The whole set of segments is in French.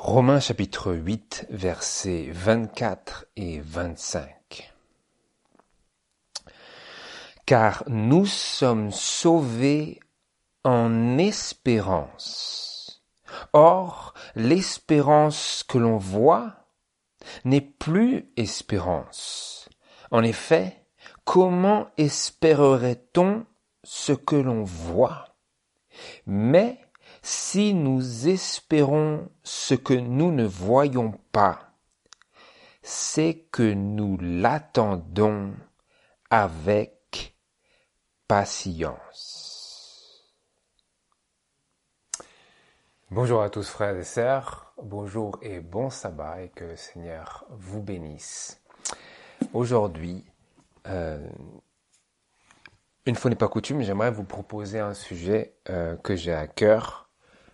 Romains chapitre 8, versets 24 et 25. Car nous sommes sauvés en espérance. Or, l'espérance que l'on voit n'est plus espérance. En effet, comment espérerait-on ce que l'on voit? Mais si nous espérons ce que nous ne voyons pas, c'est que nous l'attendons avec patience. Bonjour à tous frères et sœurs, bonjour et bon sabbat et que le Seigneur vous bénisse. Aujourd'hui, une fois n'est pas coutume, j'aimerais vous proposer un sujet que j'ai à cœur,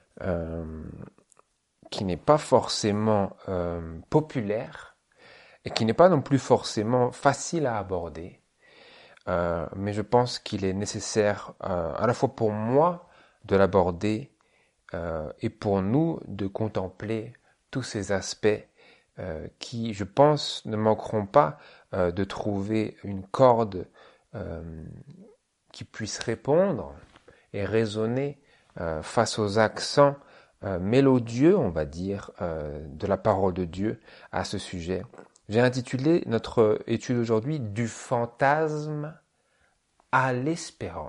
qui n'est pas forcément populaire et qui n'est pas non plus forcément facile à aborder, mais je pense qu'il est nécessaire à la fois pour moi de l'aborder et pour nous de contempler tous ces aspects qui, je pense, ne manqueront pas de trouver une corde qui puisse répondre et résonner face aux accents mélodieux, on va dire, de la parole de Dieu à ce sujet. J'ai intitulé notre étude aujourd'hui « Du fantasme à l'espérance ».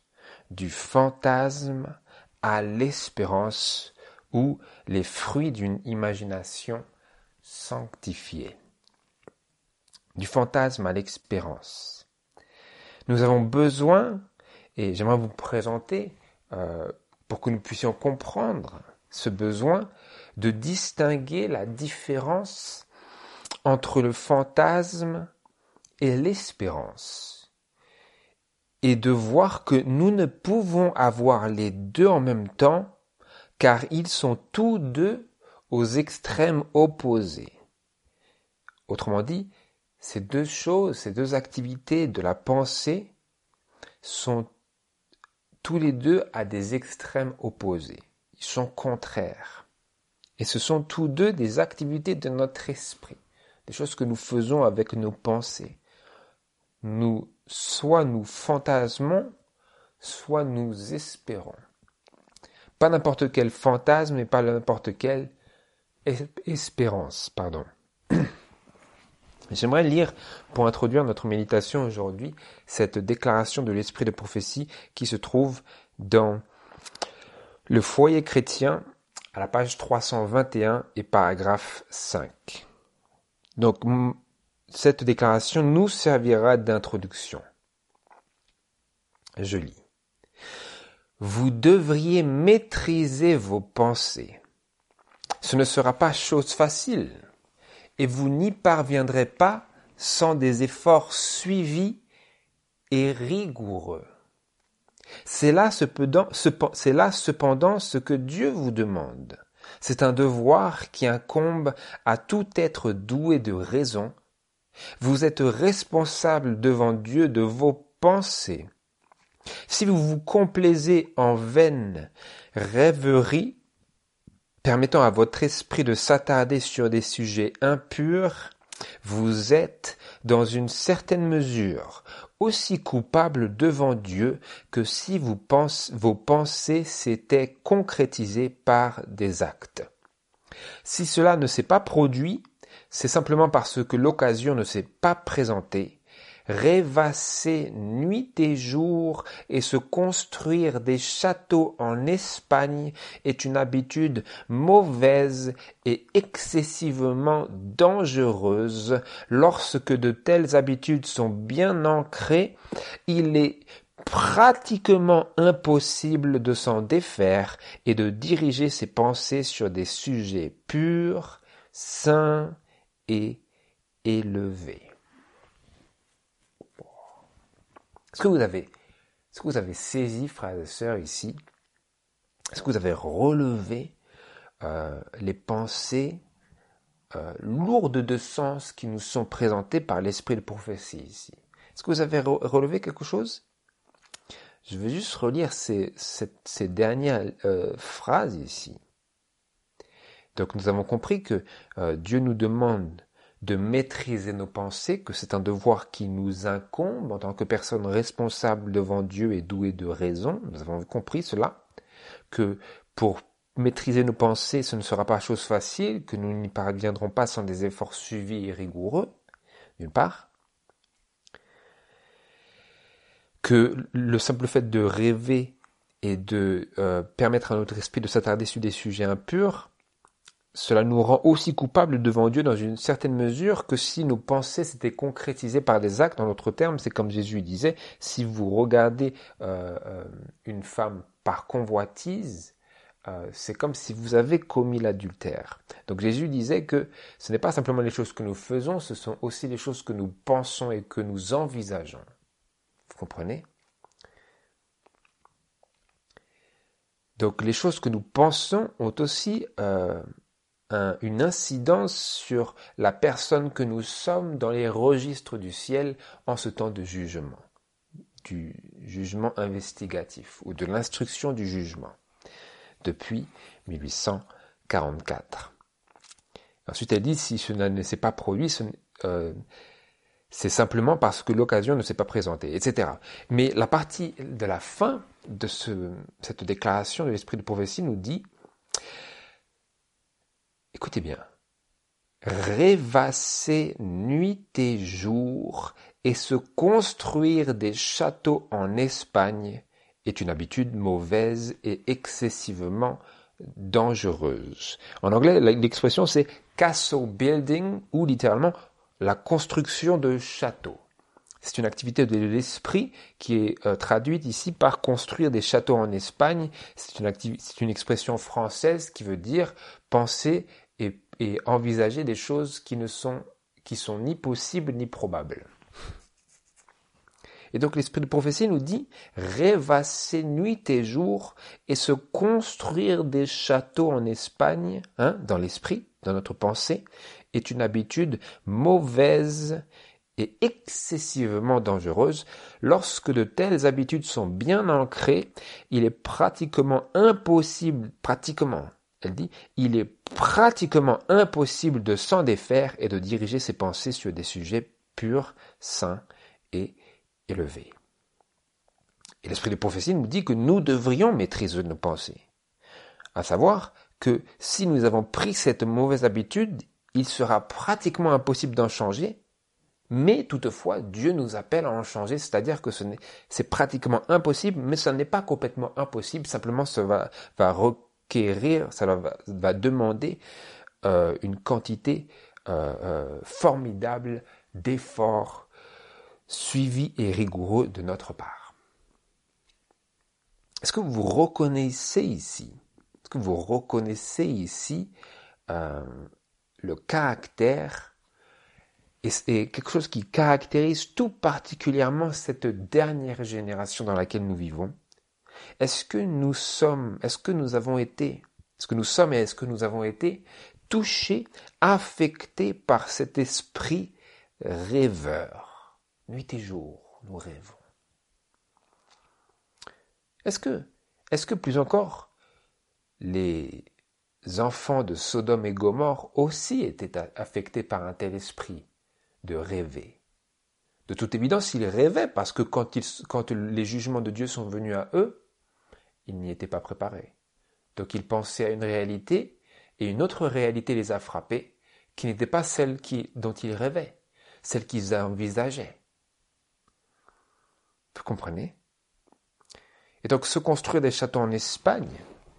Du fantasme à l'espérance ou les fruits d'une imagination sanctifiée. Du fantasme à l'espérance. Nous avons besoin, et j'aimerais vous présenter, pour que nous puissions comprendre ce besoin, de distinguer la différence entre le fantasme et l'espérance. Et de voir que nous ne pouvons avoir les deux en même temps, car ils sont tous deux aux extrêmes opposés. Autrement dit, ces deux choses, ces deux activités de la pensée sont tous les deux à des extrêmes opposés. Ils sont contraires. Et ce sont tous deux des activités de notre esprit, des choses que nous faisons avec nos pensées. Soit nous fantasmons, soit nous espérons. Pas n'importe quel fantasme et pas n'importe quelle espérance, pardon. J'aimerais lire, pour introduire notre méditation aujourd'hui, cette déclaration de l'esprit de prophétie qui se trouve dans le foyer chrétien à la page 321 et paragraphe 5. Donc, cette déclaration nous servira d'introduction. Je lis. Vous devriez maîtriser vos pensées. Ce ne sera pas chose facile. Et vous n'y parviendrez pas sans des efforts suivis et rigoureux. C'est là cependant ce que Dieu vous demande. C'est un devoir qui incombe à tout être doué de raison. Vous êtes responsable devant Dieu de vos pensées. Si vous vous complaisez en vaines rêveries, permettant à votre esprit de s'attarder sur des sujets impurs, vous êtes, dans une certaine mesure, aussi coupable devant Dieu que si vos pensées s'étaient concrétisées par des actes. Si cela ne s'est pas produit, c'est simplement parce que l'occasion ne s'est pas présentée. Rêvasser nuit et jour et se construire des châteaux en Espagne est une habitude mauvaise et excessivement dangereuse. Lorsque de telles habitudes sont bien ancrées, il est pratiquement impossible de s'en défaire et de diriger ses pensées sur des sujets purs, sains et élevés. Est-ce que vous avez saisi, frères et sœurs, ici? Est-ce que vous avez relevé les pensées lourdes de sens qui nous sont présentées par l'esprit de prophétie ici? Est-ce que vous avez relevé quelque chose? Je vais juste relire ces dernières phrases ici. Donc nous avons compris que Dieu nous demande de maîtriser nos pensées, que c'est un devoir qui nous incombe en tant que personne responsable devant Dieu et douée de raison. Nous avons compris cela, que pour maîtriser nos pensées, ce ne sera pas chose facile, que nous n'y parviendrons pas sans des efforts suivis et rigoureux, d'une part. Que le simple fait de rêver et de permettre à notre esprit de s'attarder sur des sujets impurs, cela nous rend aussi coupables devant Dieu dans une certaine mesure que si nos pensées s'étaient concrétisées par des actes. En d'autres termes, c'est comme Jésus disait, si vous regardez une femme par convoitise, c'est comme si vous avez commis l'adultère. Donc Jésus disait que ce n'est pas simplement les choses que nous faisons, ce sont aussi les choses que nous pensons et que nous envisageons. Vous comprenez ? Donc les choses que nous pensons ont aussi une incidence sur la personne que nous sommes dans les registres du ciel en ce temps de jugement, du jugement investigatif ou de l'instruction du jugement, depuis 1844. Ensuite, elle dit, si cela ne s'est pas produit, c'est simplement parce que l'occasion ne s'est pas présentée, etc. Mais la partie de la fin de cette déclaration de l'esprit de prophétie nous dit, écoutez bien, rêvasser nuit et jour et se construire des châteaux en Espagne est une habitude mauvaise et excessivement dangereuse. En anglais, l'expression c'est castle building ou littéralement la construction de châteaux. C'est une activité de l'esprit qui est traduite ici par construire des châteaux en Espagne. C'est une expression française qui veut dire penser et envisager des choses qui sont ni possibles ni probables. Et donc l'esprit de prophétie nous dit rêvasser nuit et jour et se construire des châteaux en Espagne, dans l'esprit, dans notre pensée, est une habitude mauvaise et excessivement dangereuse. Lorsque de telles habitudes sont bien ancrées, il est pratiquement impossible, il est pratiquement impossible de s'en défaire et de diriger ses pensées sur des sujets purs, sains et élevés. Et l'esprit de prophétie nous dit que nous devrions maîtriser nos pensées. À savoir que si nous avons pris cette mauvaise habitude, il sera pratiquement impossible d'en changer, mais toutefois, Dieu nous appelle à en changer, c'est-à-dire que c'est pratiquement impossible, mais ça n'est pas complètement impossible, simplement ça va requérir, ça va demander une quantité formidable d'efforts suivis et rigoureux de notre part. Est-ce que vous reconnaissez ici le caractère et quelque chose qui caractérise tout particulièrement cette dernière génération dans laquelle nous vivons? Est-ce que nous sommes et est-ce que nous avons été touchés, affectés par cet esprit rêveur? Nuit et jour, nous rêvons. Est-ce que plus encore, les enfants de Sodome et Gomorrhe aussi étaient affectés par un tel esprit de rêver? De toute évidence, ils rêvaient parce que quand les jugements de Dieu sont venus à eux, ils n'y étaient pas préparés. Donc ils pensaient à une réalité et une autre réalité les a frappés qui n'était pas celle dont ils rêvaient, celle qu'ils envisageaient. Vous comprenez? Et donc se construire des châteaux en Espagne,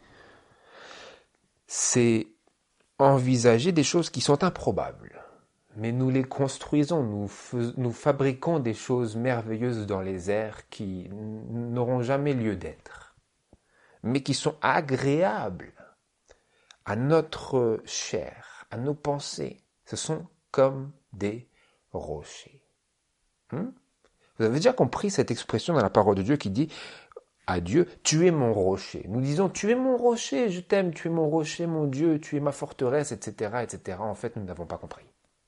c'est envisager des choses qui sont improbables. Mais nous les construisons, nous fabriquons des choses merveilleuses dans les airs qui n'auront jamais lieu d'être, mais qui sont agréables à notre chair, à nos pensées. Ce sont comme des rochers. Vous avez déjà compris cette expression dans la parole de Dieu qui dit à Dieu, tu es mon rocher. Nous disons, tu es mon rocher, je t'aime, tu es mon rocher, mon Dieu, tu es ma forteresse, etc., etc. En fait, nous n'avons pas compris.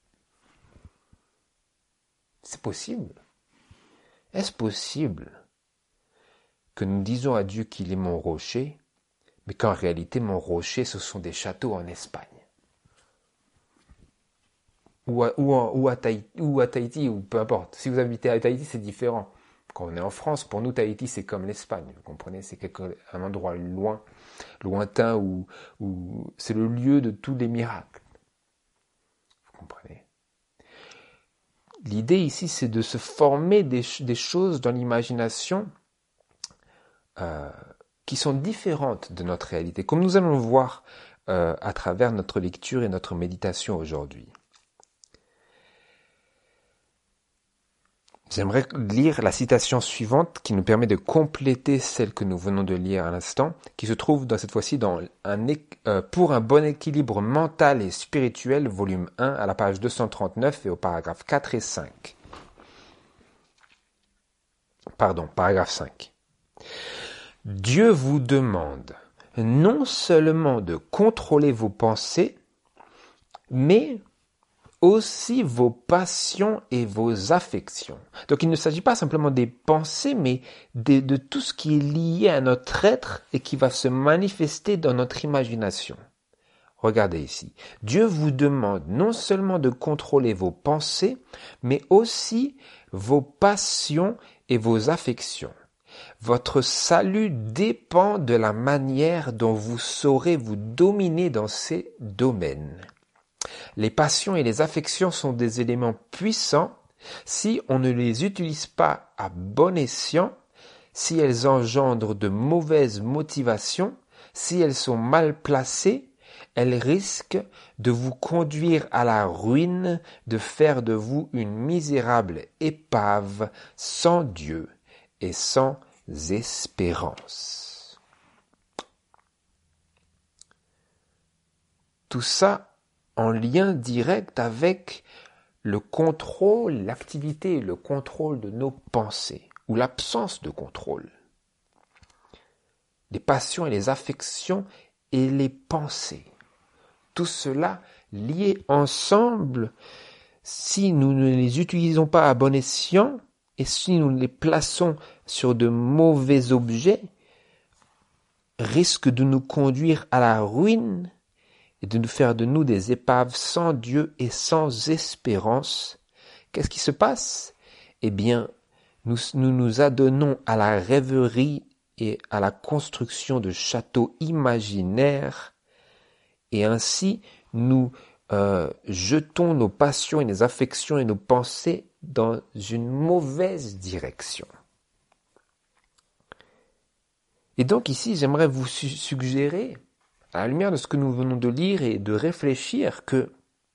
C'est possible. Est-ce possible que nous disons à Dieu qu'il est mon rocher, mais qu'en réalité, mon rocher, ce sont des châteaux en Espagne? ou à Tahiti, ou peu importe. Si vous habitez à Tahiti, c'est différent. Quand on est en France, pour nous, Tahiti, c'est comme l'Espagne. Vous comprenez? C'est un endroit lointain où c'est le lieu de tous les miracles. Vous comprenez? L'idée ici, c'est de se former des choses dans l'imagination qui sont différentes de notre réalité, comme nous allons le voir à travers notre lecture et notre méditation aujourd'hui. J'aimerais lire la citation suivante qui nous permet de compléter celle que nous venons de lire à l'instant, qui se trouve cette fois-ci dans Pour un bon équilibre mental et spirituel, volume 1, à la page 239 et au paragraphe 4 et 5. Paragraphe 5. Dieu vous demande non seulement de contrôler vos pensées, mais aussi vos passions et vos affections. Donc il ne s'agit pas simplement des pensées, mais de tout ce qui est lié à notre être et qui va se manifester dans notre imagination. Regardez ici. Dieu vous demande non seulement de contrôler vos pensées, mais aussi vos passions et vos affections. Votre salut dépend de la manière dont vous saurez vous dominer dans ces domaines. Les passions et les affections sont des éléments puissants. Si on ne les utilise pas à bon escient, si elles engendrent de mauvaises motivations, si elles sont mal placées, elles risquent de vous conduire à la ruine, de faire de vous une misérable épave sans Dieu et sans espérance. Tout ça en lien direct avec le contrôle, l'activité et le contrôle de nos pensées, ou l'absence de contrôle. Les passions et les affections et les pensées. Tout cela lié ensemble, si nous ne les utilisons pas à bon escient, et si nous les plaçons sur de mauvais objets, risque de nous conduire à la ruine et de nous faire de nous des épaves sans Dieu et sans espérance. Qu'est-ce qui se passe? Eh bien, nous nous adonnons à la rêverie et à la construction de châteaux imaginaires, et ainsi nous jetons nos passions et nos affections et nos pensées dans une mauvaise direction. Et donc ici, j'aimerais vous suggérer, à la lumière de ce que nous venons de lire et de réfléchir, que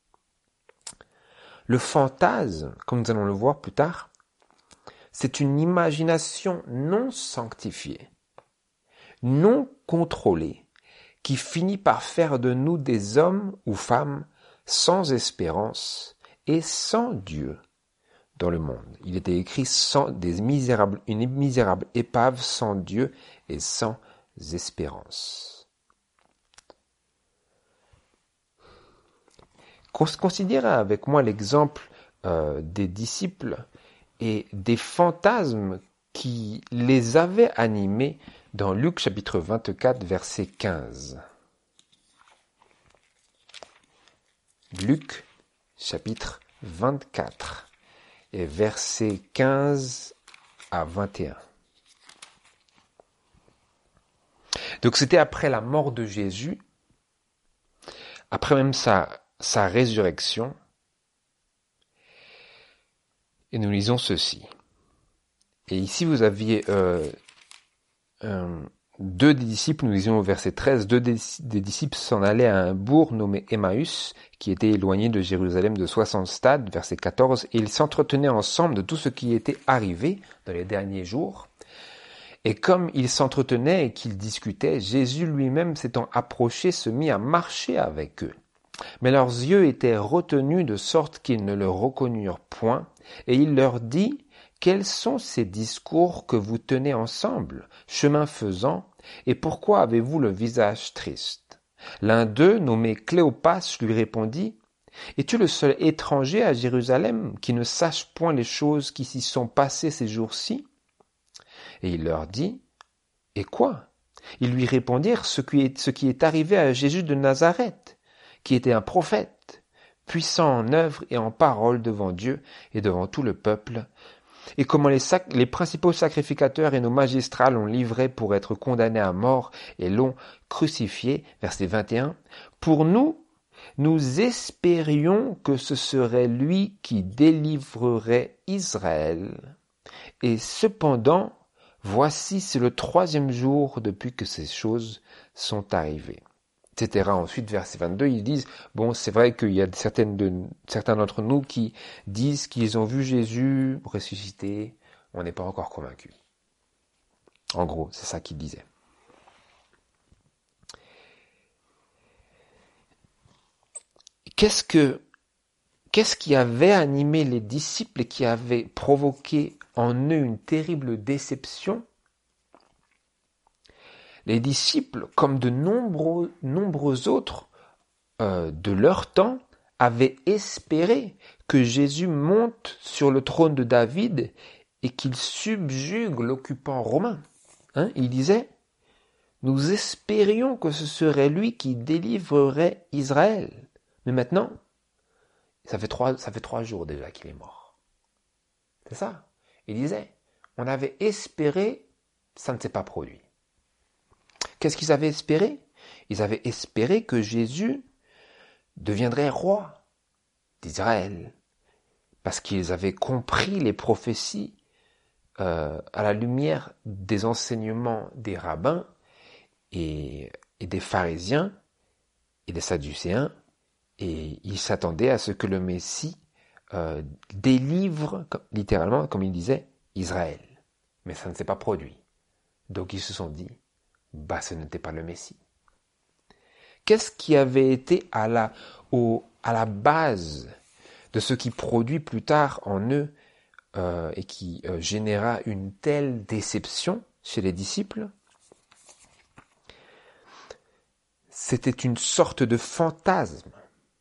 le fantasme, comme nous allons le voir plus tard, c'est une imagination non sanctifiée, non contrôlée, qui finit par faire de nous des hommes ou femmes sans espérance et sans Dieu dans le monde. Il était écrit une misérable épave sans Dieu et sans espérance. Considérez avec moi l'exemple des disciples et des fantasmes qui les avaient animés dans Luc chapitre 24, verset 15. Luc chapitre 24 et versets 15 à 21. Donc c'était après la mort de Jésus, après même sa résurrection, et nous lisons ceci. Et ici vous aviez deux des disciples, nous lisions au verset 13, deux des disciples s'en allaient à un bourg nommé Emmaüs, qui était éloigné de Jérusalem de 60 stades, verset 14, et ils s'entretenaient ensemble de tout ce qui était arrivé dans les derniers jours. Et comme ils s'entretenaient et qu'ils discutaient, Jésus lui-même s'étant approché se mit à marcher avec eux. Mais leurs yeux étaient retenus de sorte qu'ils ne le reconnurent point, et il leur dit: quels sont ces discours que vous tenez ensemble, chemin faisant, et pourquoi avez-vous le visage triste? L'un d'eux, nommé Cléopas, lui répondit: es-tu le seul étranger à Jérusalem qui ne sache point les choses qui s'y sont passées ces jours-ci? Et il leur dit: et quoi? Ils lui répondirent ce qui est arrivé à Jésus de Nazareth, qui était un prophète, puissant en œuvre et en parole devant Dieu et devant tout le peuple, et comment les principaux sacrificateurs et nos magistrats l'ont livré pour être condamné à mort et l'ont crucifié, verset 21, pour nous, nous espérions que ce serait lui qui délivrerait Israël. Et cependant, voici, c'est le 3e jour depuis que ces choses sont arrivées. Etc. Ensuite, verset 22, ils disent, bon, c'est vrai qu'il y a certains d'entre nous qui disent qu'ils ont vu Jésus ressuscité, on n'est pas encore convaincus. En gros, c'est ça qu'ils disaient. Qu'est-ce qui avait animé les disciples et qui avait provoqué en eux une terrible déception? Les disciples, comme de nombreux autres de leur temps, avaient espéré que Jésus monte sur le trône de David et qu'il subjugue l'occupant romain. Il disait, nous espérions que ce serait lui qui délivrerait Israël. Mais maintenant, ça fait 3 jours déjà qu'il est mort. C'est ça. Il disait, on avait espéré, ça ne s'est pas produit. Qu'est-ce qu'ils avaient espéré? Ils avaient espéré que Jésus deviendrait roi d'Israël, parce qu'ils avaient compris les prophéties à la lumière des enseignements des rabbins et des pharisiens et des sadducéens, et ils s'attendaient à ce que le Messie délivre, littéralement, comme il disait, Israël. Mais ça ne s'est pas produit. Donc ils se sont dit, ce n'était pas le Messie. Qu'est-ce qui avait été à la base de ce qui produit plus tard en eux et qui généra une telle déception chez les disciples? C'était une sorte de fantasme.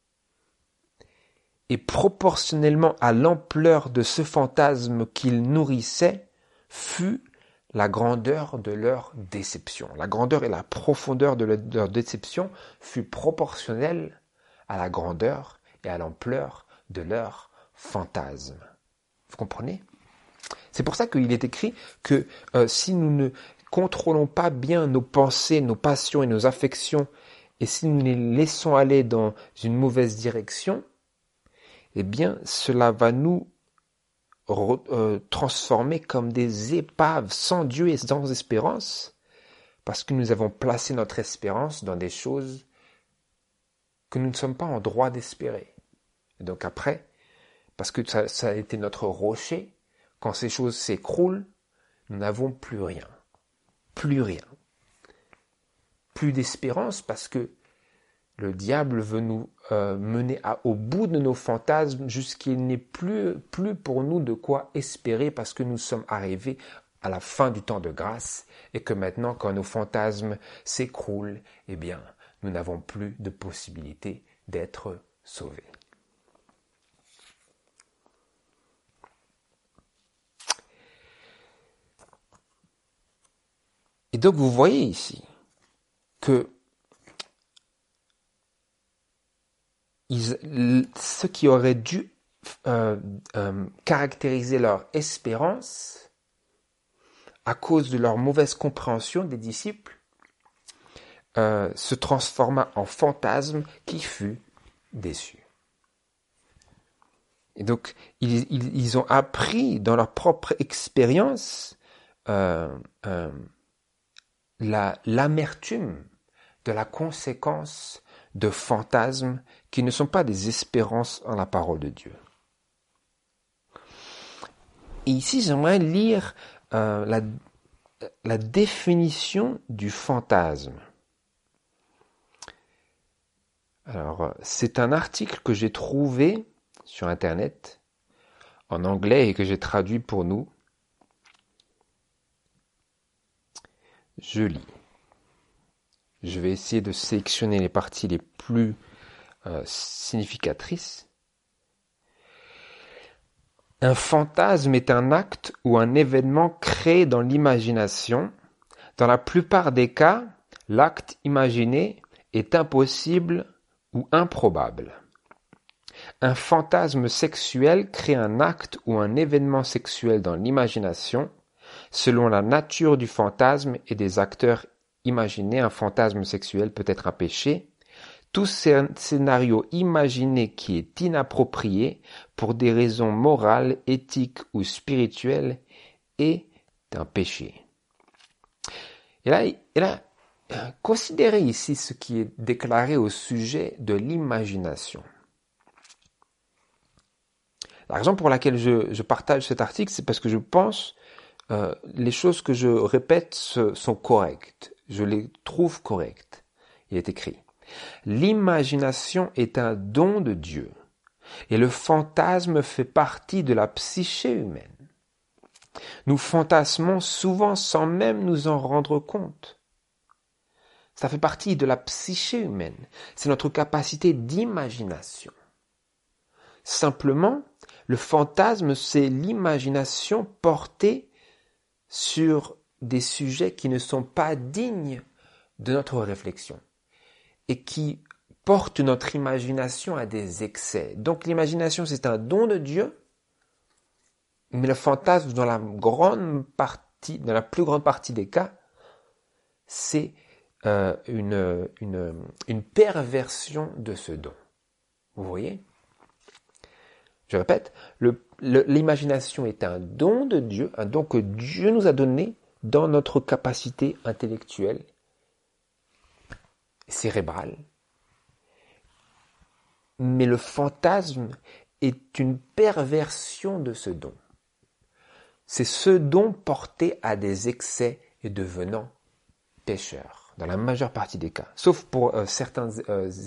Et proportionnellement à l'ampleur de ce fantasme qu'ils nourrissaient, fut la grandeur de leur déception. La grandeur et la profondeur de leur déception fut proportionnelle à la grandeur et à l'ampleur de leur fantasme. Vous comprenez? C'est pour ça qu'il est écrit que si nous ne contrôlons pas bien nos pensées, nos passions et nos affections, et si nous les laissons aller dans une mauvaise direction, eh bien, cela va nous transformer comme des épaves sans Dieu et sans espérance, parce que nous avons placé notre espérance dans des choses que nous ne sommes pas en droit d'espérer. Et donc après, parce que ça a été notre rocher, quand ces choses s'écroulent, nous n'avons plus rien. Plus rien. Plus d'espérance parce que le diable veut nous mener au bout de nos fantasmes jusqu'il n'est plus pour nous de quoi espérer parce que nous sommes arrivés à la fin du temps de grâce et que maintenant, quand nos fantasmes s'écroulent, eh bien, nous n'avons plus de possibilité d'être sauvés. Et donc, vous voyez ici que ce qui aurait dû caractériser leur espérance à cause de leur mauvaise compréhension des disciples se transforma en fantasme qui fut déçu. Et donc, ils ont appris dans leur propre expérience l'amertume de la conséquence de fantasmes qui ne sont pas des espérances en la parole de Dieu. Et ici, j'aimerais lire la définition du fantasme. Alors, c'est un article que j'ai trouvé sur Internet en anglais et que j'ai traduit pour nous. Je lis. Je vais essayer de sélectionner les parties les plus significatrices. Un fantasme est un acte ou un événement créé dans l'imagination. Dans la plupart des cas, l'acte imaginé est impossible ou improbable. Un fantasme sexuel crée un acte ou un événement sexuel dans l'imagination. Selon la nature du fantasme et des acteurs imaginés, un fantasme sexuel peut être un péché. Tout scénario imaginé qui est inapproprié pour des raisons morales, éthiques ou spirituelles est un péché. Et là, considérez ici ce qui est déclaré au sujet de l'imagination. La raison pour laquelle je partage cet article, c'est parce que je pense les choses que je répète sont correctes. Je les trouve correctes. Il est écrit: l'imagination est un don de Dieu et le fantasme fait partie de la psyché humaine. Nous fantasmons souvent sans même nous en rendre compte. Ça fait partie de la psyché humaine. C'est notre capacité d'imagination. Simplement, le fantasme, c'est l'imagination portée sur des sujets qui ne sont pas dignes de notre réflexion et qui portent notre imagination à des excès. Donc l'imagination, c'est un don de Dieu, mais le fantasme, dans la plus grande partie des cas, c'est une perversion de ce don. Vous voyez ? Je répète, l'imagination est un don de Dieu, un don que Dieu nous a donné dans notre capacité intellectuelle, cérébrale. Mais le fantasme est une perversion de ce don. C'est ce don porté à des excès et devenant pécheur, dans la majeure partie des cas, sauf pour certaines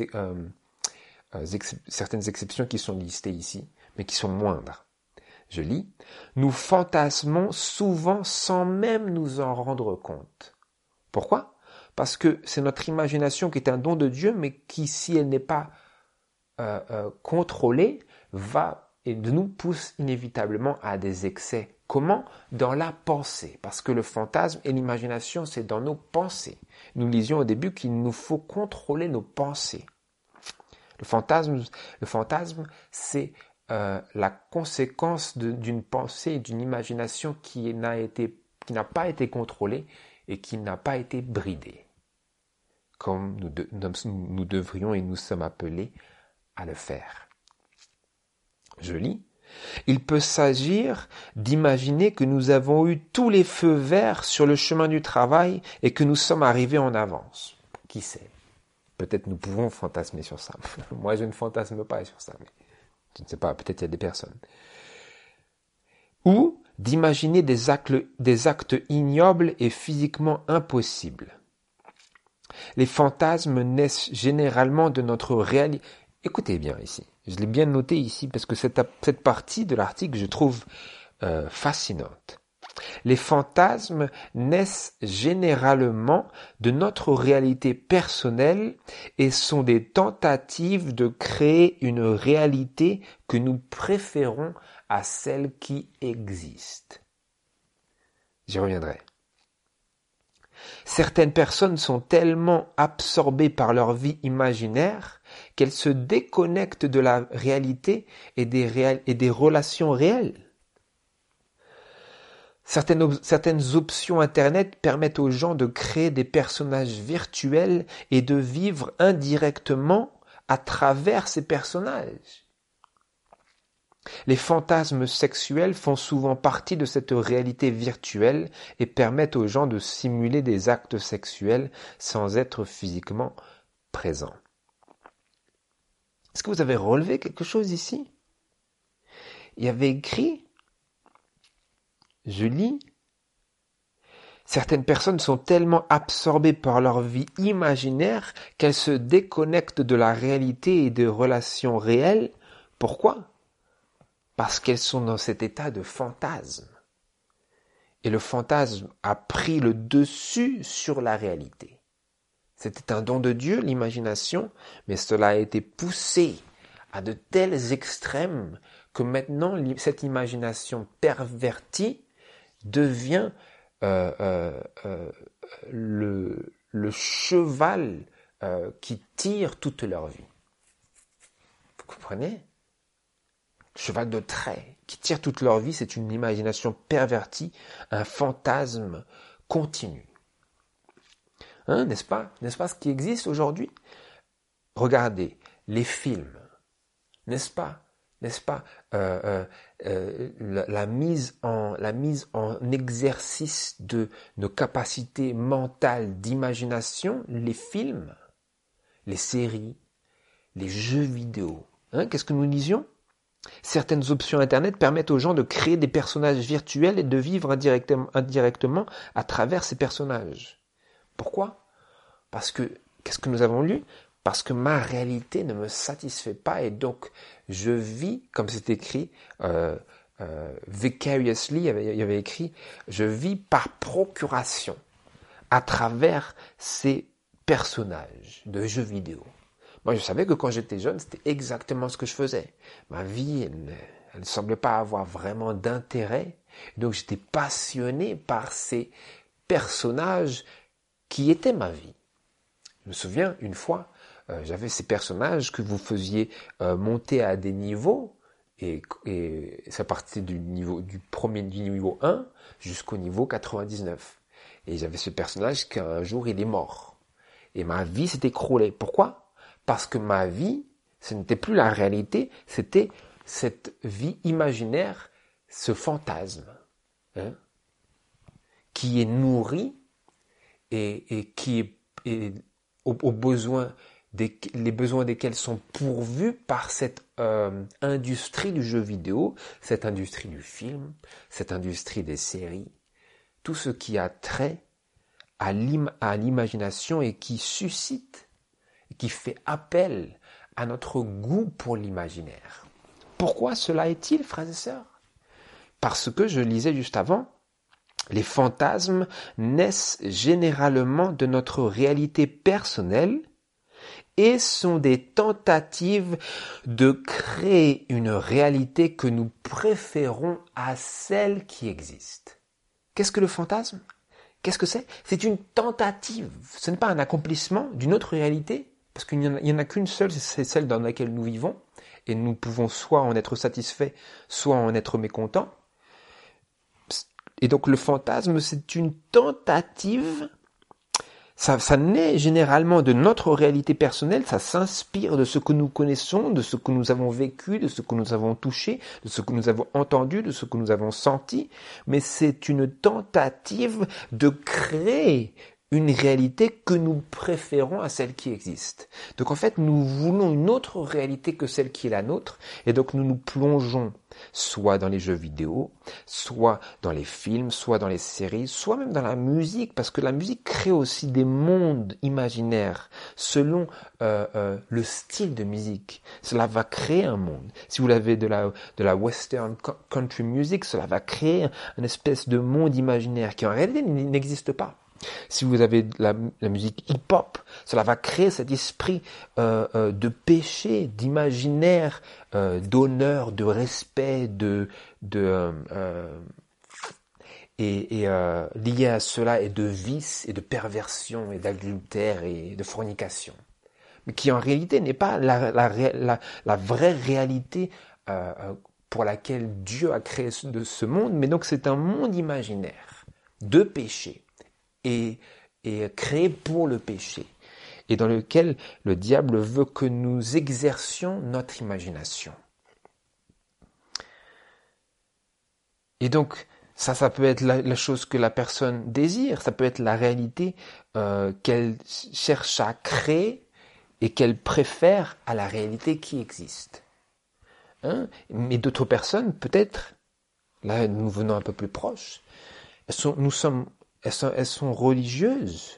exceptions qui sont listées ici, mais qui sont moindres. Je lis: nous fantasmons souvent sans même nous en rendre compte. Pourquoi ? Parce que c'est notre imagination qui est un don de Dieu, mais qui, si elle n'est pas contrôlée, va et nous pousse inévitablement à des excès. Comment ? Dans la pensée. Parce que le fantasme et l'imagination, c'est dans nos pensées. Nous lisions au début qu'il nous faut contrôler nos pensées. Le fantasme, c'est la conséquence d'une pensée et d'une imagination qui n'a pas été contrôlée et qui n'a pas été bridée, comme nous devrions et nous sommes appelés à le faire. Je lis: il peut s'agir d'imaginer que nous avons eu tous les feux verts sur le chemin du travail et que nous sommes arrivés en avance. Qui sait ? Peut-être nous pouvons fantasmer sur ça. Moi, je ne fantasme pas sur ça, mais je ne sais pas, peut-être il y a des personnes. Ou d'imaginer des actes ignobles et physiquement impossibles. Les fantasmes naissent généralement de notre réalité. Écoutez bien ici, je l'ai bien noté ici parce que cette partie de l'article, je trouve fascinante. Les fantasmes naissent généralement de notre réalité personnelle et sont des tentatives de créer une réalité que nous préférons à celle qui existe. J'y reviendrai. Certaines personnes sont tellement absorbées par leur vie imaginaire qu'elles se déconnectent de la réalité et des relations réelles. Certaines options Internet permettent aux gens de créer des personnages virtuels et de vivre indirectement à travers ces personnages. Les fantasmes sexuels font souvent partie de cette réalité virtuelle et permettent aux gens de simuler des actes sexuels sans être physiquement présents. Est-ce que vous avez relevé quelque chose ici ? Il y avait écrit, je lis, certaines personnes sont tellement absorbées par leur vie imaginaire qu'elles se déconnectent de la réalité et des relations réelles. Pourquoi ? Parce qu'elles sont dans cet état de fantasme. Et le fantasme a pris le dessus sur la réalité. C'était un don de Dieu, l'imagination, mais cela a été poussé à de tels extrêmes que maintenant cette imagination pervertie devient le cheval qui tire toute leur vie. Vous comprenez ? cheval de trait, qui tirent toute leur vie, c'est une imagination pervertie, un fantasme continu. N'est-ce pas ce qui existe aujourd'hui? Regardez, les films, n'est-ce pas la mise en exercice de nos capacités mentales d'imagination, les films, les séries, les jeux vidéo. Qu'est-ce que nous disions? Certaines options Internet permettent aux gens de créer des personnages virtuels et de vivre indirectement à travers ces personnages. Pourquoi? Parce que, qu'est-ce que nous avons lu? Parce que ma réalité ne me satisfait pas et donc je vis, comme c'est écrit, vicariously, il y avait écrit, je vis par procuration à travers ces personnages de jeux vidéo. Moi, je savais que quand j'étais jeune, c'était exactement ce que je faisais. Ma vie, elle ne semblait pas avoir vraiment d'intérêt. Donc, j'étais passionné par ces personnages qui étaient ma vie. Je me souviens, une fois, j'avais ces personnages que vous faisiez monter à des niveaux, et ça partait du niveau 1 jusqu'au niveau 99. Et j'avais ce personnage qu'un jour, il est mort. Et ma vie s'est écroulée. Pourquoi? Parce que ma vie, ce n'était plus la réalité, c'était cette vie imaginaire, ce fantasme, qui est nourri et qui est aux besoins, les besoins desquels sont pourvus par cette industrie du jeu vidéo, cette industrie du film, cette industrie des séries, tout ce qui a trait à l'imagination et qui suscite, qui fait appel à notre goût pour l'imaginaire. Pourquoi cela est-il, frères et sœurs? Parce que, je lisais juste avant, les fantasmes naissent généralement de notre réalité personnelle et sont des tentatives de créer une réalité que nous préférons à celle qui existe. Qu'est-ce que le fantasme? Qu'est-ce que c'est? C'est une tentative. Ce n'est pas un accomplissement d'une autre réalité, parce qu'il n'y en a qu'une seule, c'est celle dans laquelle nous vivons, et nous pouvons soit en être satisfaits, soit en être mécontents. Et donc le fantasme, c'est une tentative. Ça naît généralement de notre réalité personnelle, ça s'inspire de ce que nous connaissons, de ce que nous avons vécu, de ce que nous avons touché, de ce que nous avons entendu, de ce que nous avons senti, mais c'est une tentative de créer une réalité que nous préférons à celle qui existe. Donc en fait, nous voulons une autre réalité que celle qui est la nôtre, et donc nous nous plongeons soit dans les jeux vidéo, soit dans les films, soit dans les séries, soit même dans la musique, parce que la musique crée aussi des mondes imaginaires selon le style de musique. Cela va créer un monde. Si vous avez de la western country music, cela va créer une espèce de monde imaginaire qui en réalité n'existe pas. Si vous avez la musique hip-hop, cela va créer cet esprit de péché, d'imaginaire, d'honneur, de respect, lié à cela et de vice et de perversion et d'adultère et de fornication, mais qui en réalité n'est pas la vraie réalité pour laquelle Dieu a créé ce monde, mais donc c'est un monde imaginaire de péché. Et créé pour le péché, et dans lequel le diable veut que nous exercions notre imagination. Et donc, ça peut être la chose que la personne désire, ça peut être la réalité qu'elle cherche à créer et qu'elle préfère à la réalité qui existe. Mais d'autres personnes, peut-être, là nous venons un peu plus proches, elles sont religieuses,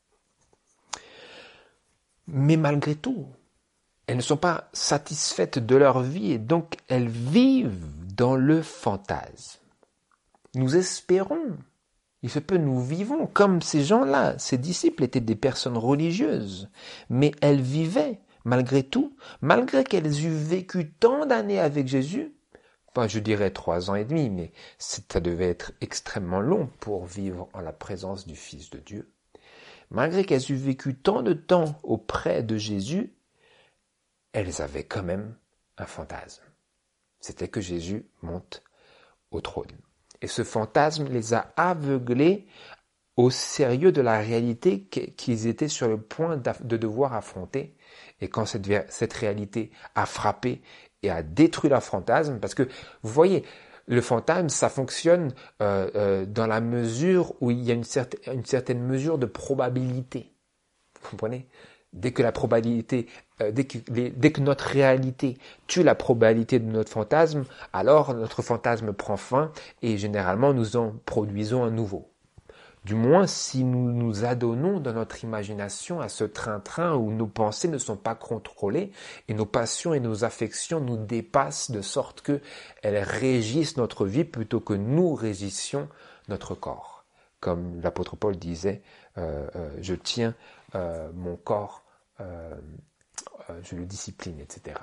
mais malgré tout, elles ne sont pas satisfaites de leur vie et donc elles vivent dans le fantasme. Nous espérons, il se peut nous vivons comme ces gens-là, ces disciples étaient des personnes religieuses, mais elles vivaient malgré tout, malgré qu'elles eussent vécu tant d'années avec Jésus. Je dirais 3 ans et demi, mais ça devait être extrêmement long pour vivre en la présence du Fils de Dieu. Malgré qu'elles eussent vécu tant de temps auprès de Jésus, elles avaient quand même un fantasme. C'était que Jésus monte au trône. Et ce fantasme les a aveuglés au sérieux de la réalité qu'ils étaient sur le point de devoir affronter. Et quand cette réalité a frappé et a détruit leur fantasme, parce que vous voyez, le fantasme, ça fonctionne dans la mesure où il y a une certaine mesure de probabilité. Vous comprenez ? Dès que notre réalité tue la probabilité de notre fantasme, alors notre fantasme prend fin et généralement nous en produisons un nouveau. Du moins si nous nous adonnons dans notre imagination à ce train-train où nos pensées ne sont pas contrôlées et nos passions et nos affections nous dépassent de sorte qu'elles régissent notre vie plutôt que nous régissions notre corps. Comme l'apôtre Paul disait, je tiens mon corps, je le discipline, etc.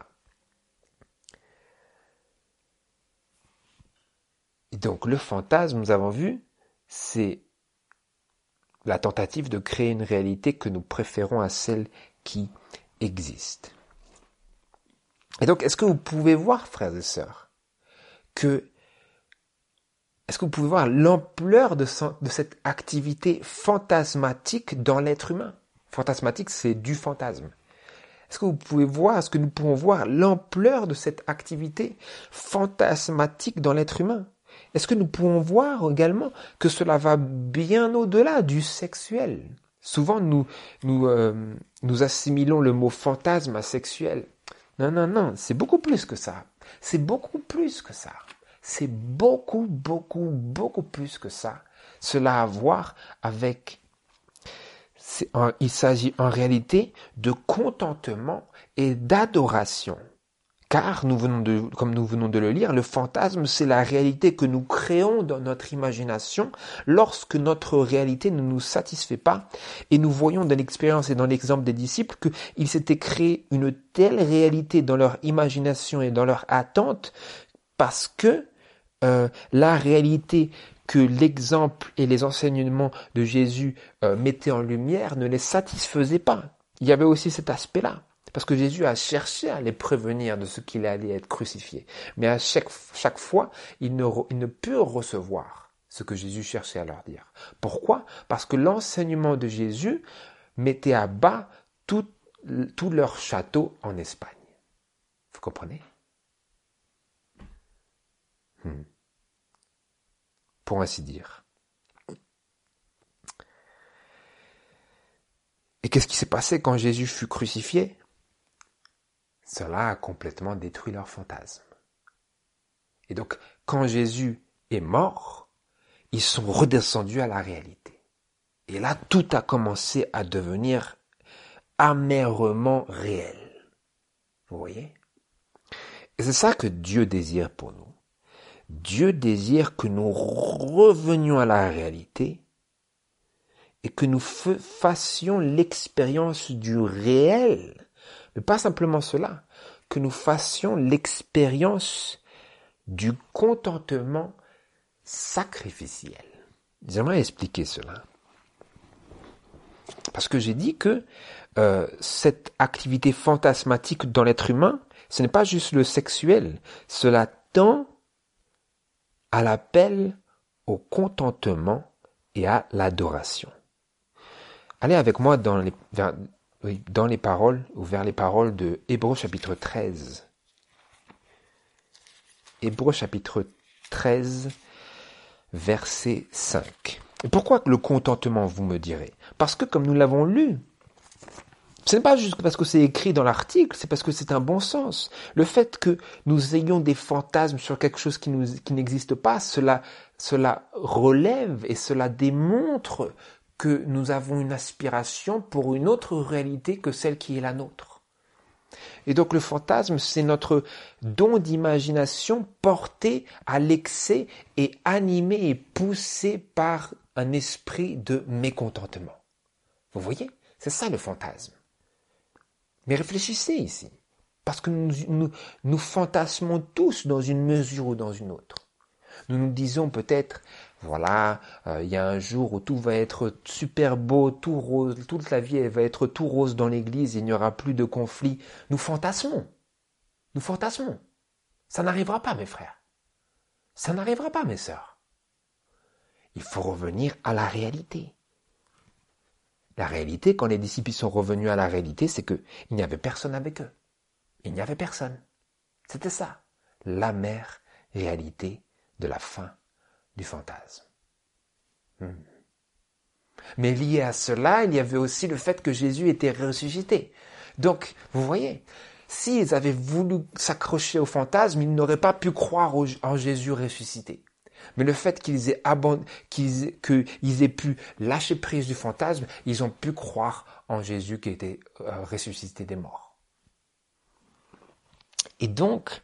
Et donc le fantasme, nous avons vu, c'est la tentative de créer une réalité que nous préférons à celle qui existe. Et donc, est-ce que vous pouvez voir, frères et sœurs, est-ce que vous pouvez voir l'ampleur de cette activité fantasmatique dans l'être humain? Fantasmatique, c'est du fantasme. Est-ce que nous pouvons voir l'ampleur de cette activité fantasmatique dans l'être humain? Est-ce que nous pouvons voir également que cela va bien au-delà du sexuel? Souvent, nous assimilons le mot fantasme à sexuel. Non, c'est beaucoup plus que ça. C'est beaucoup plus que ça. C'est beaucoup plus que ça. Cela a à voir avec... il s'agit en réalité de contentement et d'adoration. Car, comme nous venons de le lire, le fantasme, c'est la réalité que nous créons dans notre imagination lorsque notre réalité ne nous satisfait pas. Et nous voyons dans l'expérience et dans l'exemple des disciples qu'ils s'étaient créés une telle réalité dans leur imagination et dans leur attente parce que la réalité que l'exemple et les enseignements de Jésus mettaient en lumière ne les satisfaisait pas. Il y avait aussi cet aspect-là. Parce que Jésus a cherché à les prévenir de ce qu'il allait être crucifié. Mais à chaque fois, ils ne purent recevoir ce que Jésus cherchait à leur dire. Pourquoi ? Parce que l'enseignement de Jésus mettait à bas tout leur château en Espagne. Vous comprenez ? Pour ainsi dire. Et qu'est-ce qui s'est passé quand Jésus fut crucifié ? Cela a complètement détruit leur fantasme. Et donc, quand Jésus est mort, ils sont redescendus à la réalité. Et là, tout a commencé à devenir amèrement réel. Vous voyez ? Et c'est ça que Dieu désire pour nous. Dieu désire que nous revenions à la réalité et que nous fassions l'expérience du réel. Mais pas simplement cela, que nous fassions l'expérience du contentement sacrificiel. J'aimerais expliquer cela. Parce que j'ai dit que cette activité fantasmatique dans l'être humain, ce n'est pas juste le sexuel, cela tend à l'appel au contentement et à l'adoration. Allez avec moi dans les paroles, ou vers les paroles de Hébreux chapitre 13. Hébreux chapitre 13, verset 5. Et pourquoi le contentement, vous me direz ? Parce que, comme nous l'avons lu, ce n'est pas juste parce que c'est écrit dans l'article, c'est parce que c'est un bon sens. Le fait que nous ayons des fantasmes sur quelque chose qui n'existe pas, cela relève et cela démontre que nous avons une aspiration pour une autre réalité que celle qui est la nôtre. Et donc le fantasme, c'est notre don d'imagination porté à l'excès et animé et poussé par un esprit de mécontentement. Vous voyez ? C'est ça le fantasme. Mais réfléchissez ici, parce que nous fantasmons tous dans une mesure ou dans une autre. Nous nous disons peut-être, voilà, il y a un jour où tout va être super beau, tout rose, toute la vie elle va être tout rose dans l'église, il n'y aura plus de conflits. Nous fantasmons. Ça n'arrivera pas, mes frères. Ça n'arrivera pas, mes sœurs. Il faut revenir à la réalité. La réalité, quand les disciples sont revenus à la réalité, c'est qu'il n'y avait personne avec eux. Il n'y avait personne. C'était ça, l'amère réalité de la fin du fantasme. Mais lié à cela, il y avait aussi le fait que Jésus était ressuscité. Donc, vous voyez, s'ils avaient voulu s'accrocher au fantasme, ils n'auraient pas pu croire en Jésus ressuscité. Mais le fait qu'ils aient pu lâcher prise du fantasme, ils ont pu croire en Jésus qui était ressuscité des morts. Et donc,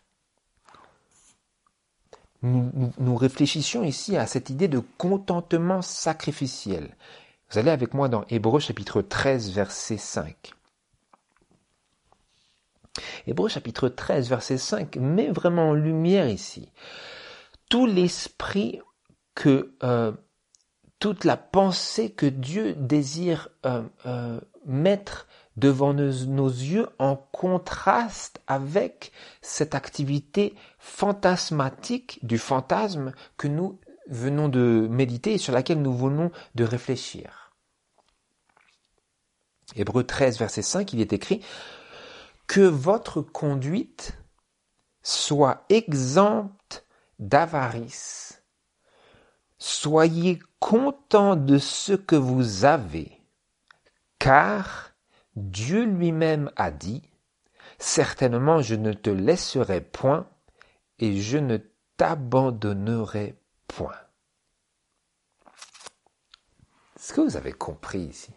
nous réfléchissions ici à cette idée de contentement sacrificiel. Vous allez avec moi dans Hébreux chapitre 13, verset 5. Hébreux chapitre 13, verset 5 met vraiment en lumière ici tout l'esprit toute la pensée que Dieu désire mettre devant nos yeux en contraste avec cette activité fantasmatique du fantasme que nous venons de méditer et sur laquelle nous venons de réfléchir. Hébreux 13, verset 5, il est écrit « Que votre conduite soit exempte d'avarice. Soyez contents de ce que vous avez, car Dieu lui-même a dit, « Certainement je ne te laisserai point et je ne t'abandonnerai point. » Est-ce que vous avez compris ici?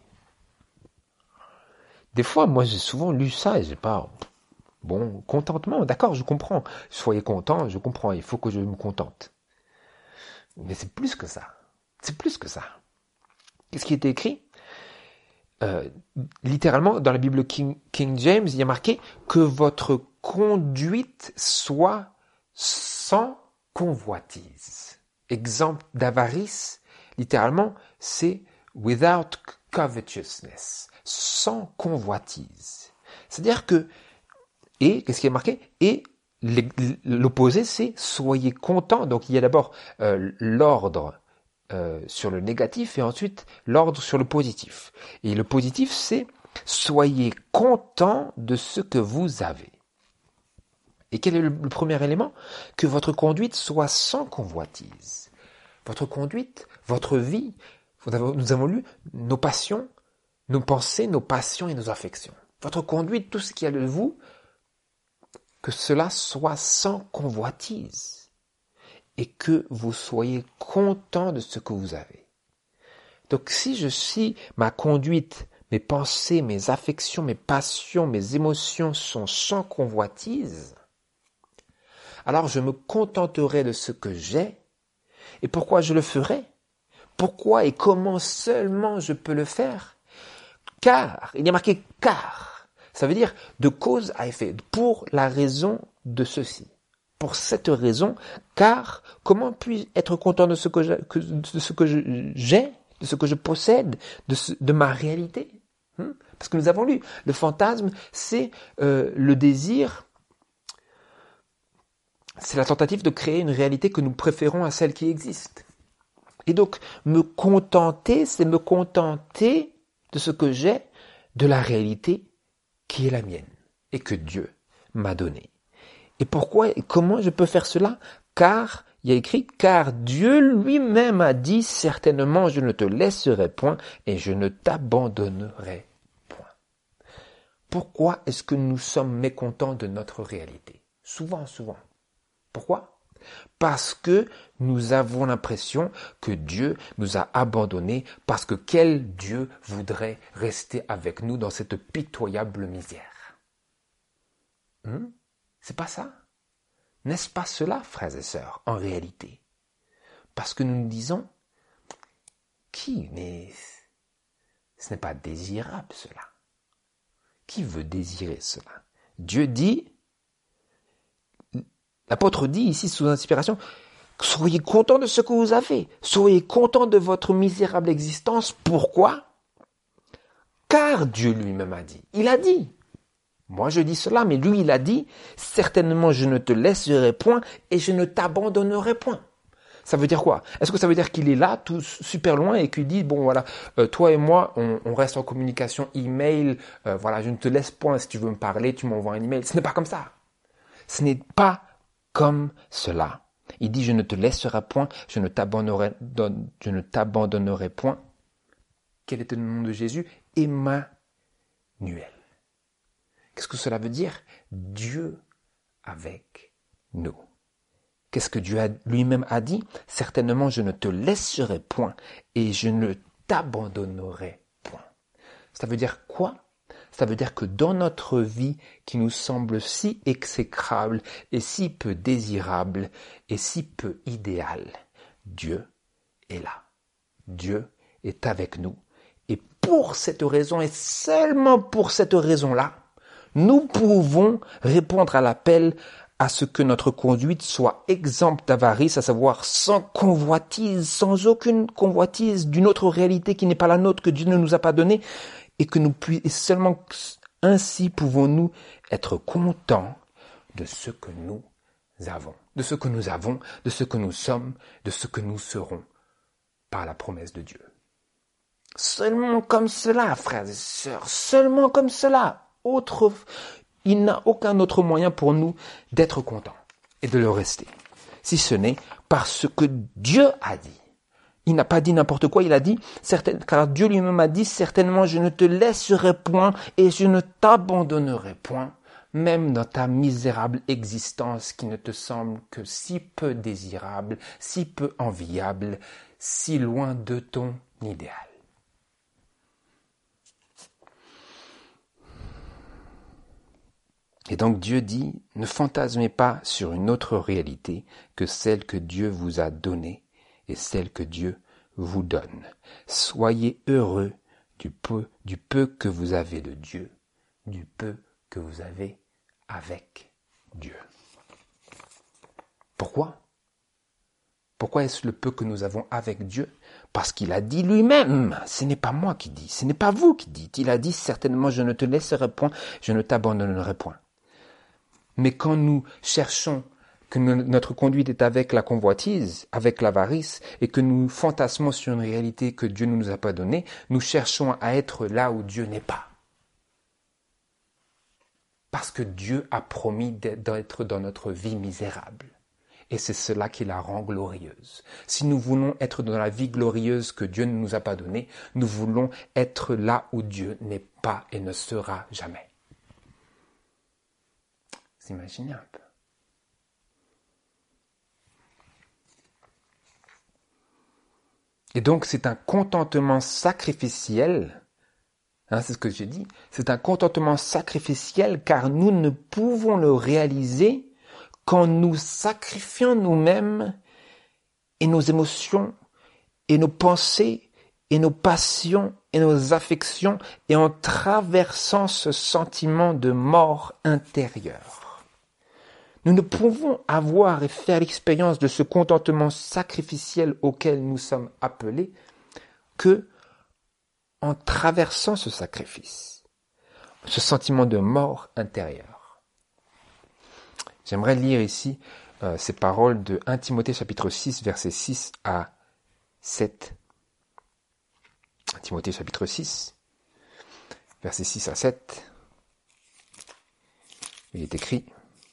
Des fois, moi j'ai souvent lu ça et j'ai pas... Bon, contentement, d'accord, je comprends. Soyez contents, je comprends, il faut que je me contente. Mais c'est plus que ça. C'est plus que ça. Qu'est-ce qui était écrit? Littéralement, dans la Bible King James, il y a marqué que votre conduite soit sans convoitise. Exemple d'avarice, littéralement, c'est without covetousness, sans convoitise. C'est-à-dire que, et qu'est-ce qui est marqué? Et l'opposé, c'est soyez contents. Donc il y a d'abord l'ordre sur le négatif et ensuite l'ordre sur le positif. Et le positif, c'est soyez contents de ce que vous avez. Et quel est le premier élément? Que votre conduite soit sans convoitise. Votre conduite, votre vie, nous avons lu nos passions, nos pensées, nos passions et nos affections. Votre conduite, tout ce qu'il y a de vous, que cela soit sans convoitise et que vous soyez content de ce que vous avez. Donc si ma conduite, mes pensées, mes affections, mes passions, mes émotions sont sans convoitise, alors je me contenterai de ce que j'ai. Et pourquoi je le ferai? Pourquoi et comment seulement je peux le faire? Car, il y a marqué car. Ça veut dire de cause à effet, pour la raison de ceci. Pour cette raison, car comment puis-je être content de ce que j'ai, de ce que je possède, de ma réalité? Parce que nous avons lu, le fantasme, c'est le désir, c'est la tentative de créer une réalité que nous préférons à celle qui existe. Et donc, me contenter, c'est me contenter de ce que j'ai, de la réalité qui est la mienne et que Dieu m'a donnée. Et pourquoi et comment je peux faire cela? Car, il y a écrit, car Dieu lui-même a dit, certainement je ne te laisserai point et je ne t'abandonnerai point. Pourquoi est-ce que nous sommes mécontents de notre réalité? Souvent. Pourquoi? Parce que nous avons l'impression que Dieu nous a abandonnés, parce que quel Dieu voudrait rester avec nous dans cette pitoyable misère? C'est pas ça? N'est-ce pas cela, frères et sœurs, en réalité? Parce que nous nous disons, mais ce n'est pas désirable cela. Qui veut désirer cela? Dieu dit, l'apôtre dit ici sous inspiration, soyez contents de ce que vous avez. Soyez contents de votre misérable existence. Pourquoi? Car Dieu lui-même a dit. Il a dit. Moi, je dis cela, mais lui, il a dit, certainement, je ne te laisserai point et je ne t'abandonnerai point. Ça veut dire quoi? Est-ce que ça veut dire qu'il est là, tout super loin, et qu'il dit, bon voilà, toi et moi, on reste en communication email, voilà, je ne te laisse point, si tu veux me parler, tu m'envoies un email. Ce n'est pas comme ça. Ce n'est pas comme cela. Il dit, je ne te laisserai point, je ne t'abandonnerai point. Quel était le nom de Jésus? Emmanuel. Qu'est-ce que cela veut dire? Dieu avec nous. Qu'est-ce que Dieu lui-même a dit? Certainement, je ne te laisserai point et je ne t'abandonnerai point. Ça veut dire quoi? Ça veut dire que dans notre vie qui nous semble si exécrable et si peu désirable et si peu idéale, Dieu est là. Dieu est avec nous. Et pour cette raison, et seulement pour cette raison-là, nous pouvons répondre à l'appel à ce que notre conduite soit exempte d'avarice, à savoir sans convoitise, sans aucune convoitise d'une autre réalité qui n'est pas la nôtre, que Dieu ne nous a pas donnée, et seulement ainsi pouvons-nous être contents de ce que nous avons, de ce que nous sommes, de ce que nous serons par la promesse de Dieu. Seulement comme cela, frères et sœurs, seulement comme cela. Il n'a aucun autre moyen pour nous d'être contents et de le rester, si ce n'est parce que Dieu a dit. Il n'a pas dit n'importe quoi, il a dit, car Dieu lui-même a dit, certainement je ne te laisserai point et je ne t'abandonnerai point, même dans ta misérable existence qui ne te semble que si peu désirable, si peu enviable, si loin de ton idéal. Et donc Dieu dit, ne fantasmez pas sur une autre réalité que celle que Dieu vous a donnée et celle que Dieu vous donne. Soyez heureux du peu que vous avez de Dieu, du peu que vous avez avec Dieu. Pourquoi? Pourquoi est-ce le peu que nous avons avec Dieu? Parce qu'il a dit lui-même, ce n'est pas moi qui dis, ce n'est pas vous qui dites, il a dit certainement je ne te laisserai point, je ne t'abandonnerai point. Mais quand nous cherchons que notre conduite est avec la convoitise, avec l'avarice, et que nous fantasmons sur une réalité que Dieu ne nous a pas donnée, nous cherchons à être là où Dieu n'est pas. Parce que Dieu a promis d'être dans notre vie misérable. Et c'est cela qui la rend glorieuse. Si nous voulons être dans la vie glorieuse que Dieu ne nous a pas donnée, nous voulons être là où Dieu n'est pas et ne sera jamais. Vous imaginez un peu. Et donc c'est un contentement sacrificiel, c'est ce que j'ai dit, c'est un contentement sacrificiel car nous ne pouvons le réaliser quand nous sacrifions nous-mêmes et nos émotions et nos pensées et nos passions et nos affections et en traversant ce sentiment de mort intérieure. Nous ne pouvons avoir et faire l'expérience de ce contentement sacrificiel auquel nous sommes appelés que en traversant ce sacrifice, ce sentiment de mort intérieure. J'aimerais lire ici ces paroles de 1 Timothée chapitre 6, versets 6 à 7. 1 Timothée chapitre 6, versets 6 à 7. Il est écrit: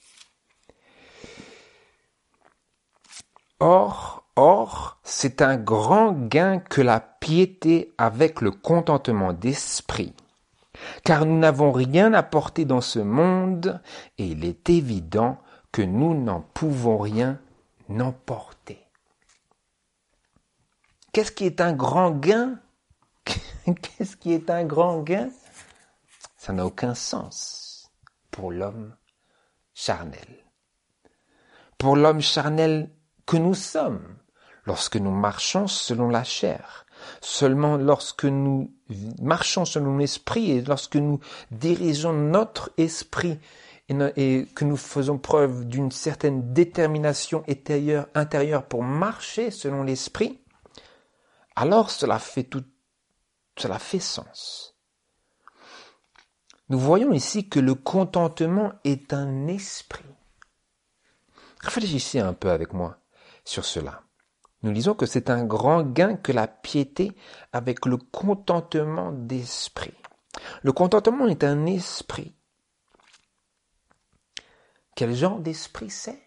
Or, c'est un grand gain que la piété avec le contentement d'esprit, car nous n'avons rien à porter dans ce monde, et il est évident que nous n'en pouvons rien emporter. Qu'est-ce qui est un grand gain? Qu'est-ce qui est un grand gain? Ça n'a aucun sens pour l'homme charnel. Pour l'homme charnel que nous sommes, lorsque nous marchons selon la chair. Seulement lorsque nous marchons selon l'esprit et lorsque nous dirigeons notre esprit et que nous faisons preuve d'une certaine détermination intérieure pour marcher selon l'esprit, alors cela fait sens. Nous voyons ici que le contentement est un esprit. Réfléchissez un peu avec moi sur cela. Nous lisons que c'est un grand gain que la piété avec le contentement d'esprit. Le contentement est un esprit. Quel genre d'esprit c'est?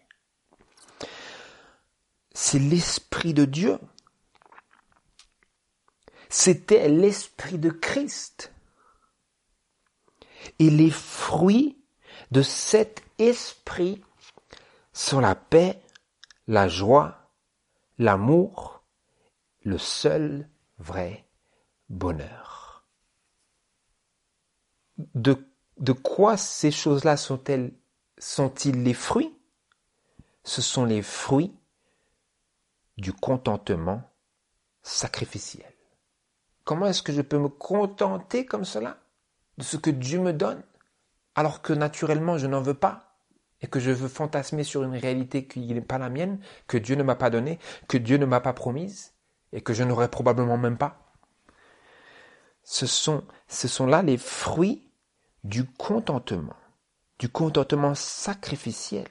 C'est l'esprit de Dieu. C'était l'esprit de Christ. Et les fruits de cet esprit sont la paix, la joie, l'amour, le seul vrai bonheur. De quoi ces choses-là sont-ils les fruits? Ce sont les fruits du contentement sacrificiel. Comment est-ce que je peux me contenter comme cela de ce que Dieu me donne, alors que naturellement je n'en veux pas, et que je veux fantasmer sur une réalité qui n'est pas la mienne, que Dieu ne m'a pas donnée, que Dieu ne m'a pas promise, et que je n'aurai probablement même pas. Ce sont là les fruits du contentement sacrificiel.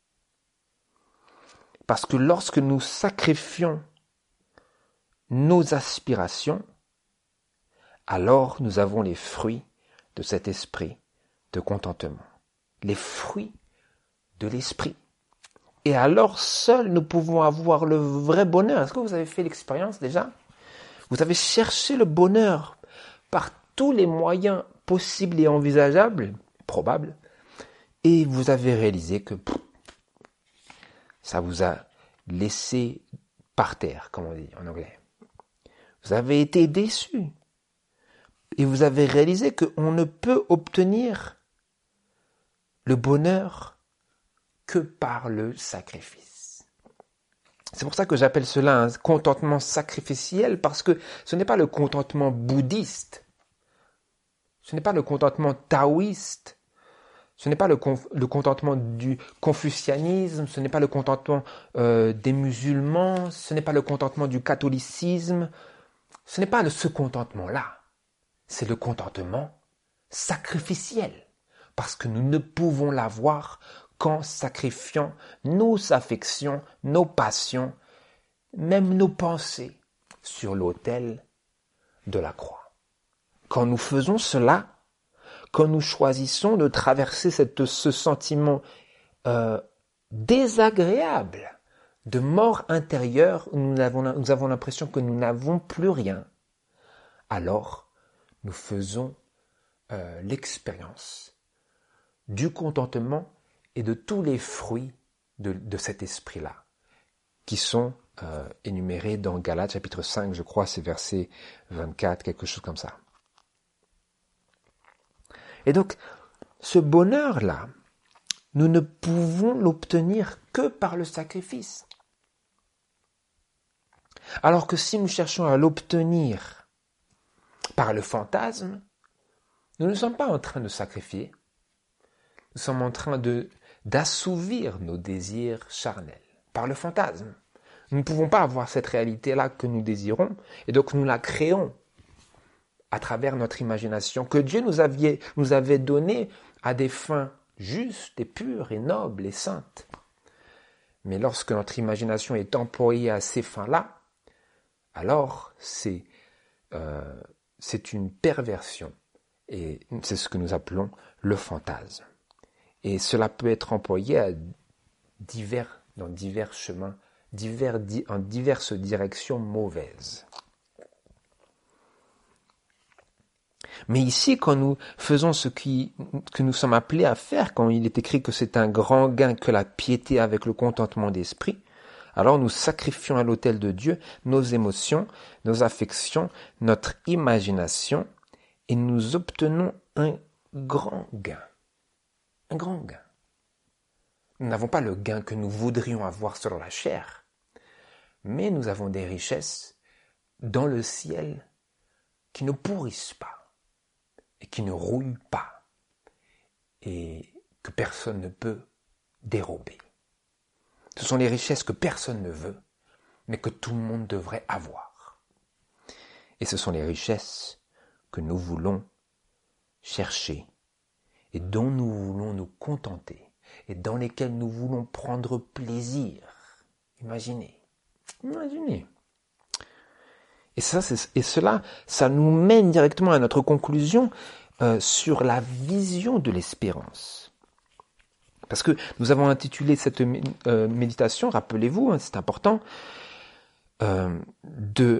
Parce que lorsque nous sacrifions nos aspirations, alors nous avons les fruits de cet esprit de contentement. Les fruits de l'esprit. Et alors seuls nous pouvons avoir le vrai bonheur. Est-ce que vous avez fait l'expérience déjà? Vous avez cherché le bonheur par tous les moyens possibles et envisageables, probables, et vous avez réalisé que ça vous a laissé par terre, comme on dit en anglais. Vous avez été déçus. Et vous avez réalisé qu'on ne peut obtenir le bonheur que par le sacrifice. C'est pour ça que j'appelle cela un contentement sacrificiel, parce que ce n'est pas le contentement bouddhiste, ce n'est pas le contentement taoïste, ce n'est pas le contentement du confucianisme, ce n'est pas le contentement des musulmans, ce n'est pas le contentement du catholicisme, ce n'est pas ce contentement-là. C'est le contentement sacrificiel, parce que nous ne pouvons l'avoir qu'en sacrifiant nos affections, nos passions, même nos pensées sur l'autel de la croix. Quand nous faisons cela, quand nous choisissons de traverser ce sentiment désagréable de mort intérieure, où nous avons l'impression que nous n'avons plus rien, alors nous faisons l'expérience du contentement et de tous les fruits de cet esprit-là, qui sont énumérés dans Galates chapitre 5, je crois, c'est verset 24, quelque chose comme ça. Et donc, ce bonheur-là, nous ne pouvons l'obtenir que par le sacrifice. Alors que si nous cherchons à l'obtenir par le fantasme, nous ne sommes pas en train de sacrifier, nous sommes en train d'assouvir nos désirs charnels par le fantasme. Nous ne pouvons pas avoir cette réalité-là que nous désirons, et donc nous la créons à travers notre imagination, que Dieu nous avait donnée à des fins justes et pures et nobles et saintes. Mais lorsque notre imagination est employée à ces fins-là, alors c'est une perversion, et c'est ce que nous appelons le fantasme. Et cela peut être employé dans divers chemins, en diverses directions mauvaises. Mais ici, quand nous faisons ce que nous sommes appelés à faire, quand il est écrit que c'est un grand gain que la piété avec le contentement d'esprit, alors nous sacrifions à l'autel de Dieu nos émotions, nos affections, notre imagination, et nous obtenons un grand gain. Un grand gain. Nous n'avons pas le gain que nous voudrions avoir sur la chair, mais nous avons des richesses dans le ciel qui ne pourrissent pas et qui ne rouillent pas et que personne ne peut dérober. Ce sont les richesses que personne ne veut, mais que tout le monde devrait avoir. Et ce sont les richesses que nous voulons chercher et dont nous voulons nous contenter et dans lesquels nous voulons prendre plaisir. Imaginez. Et cela, ça nous mène directement à notre conclusion sur la vision de l'espérance. Parce que nous avons intitulé cette méditation, rappelez-vous, c'est important, nous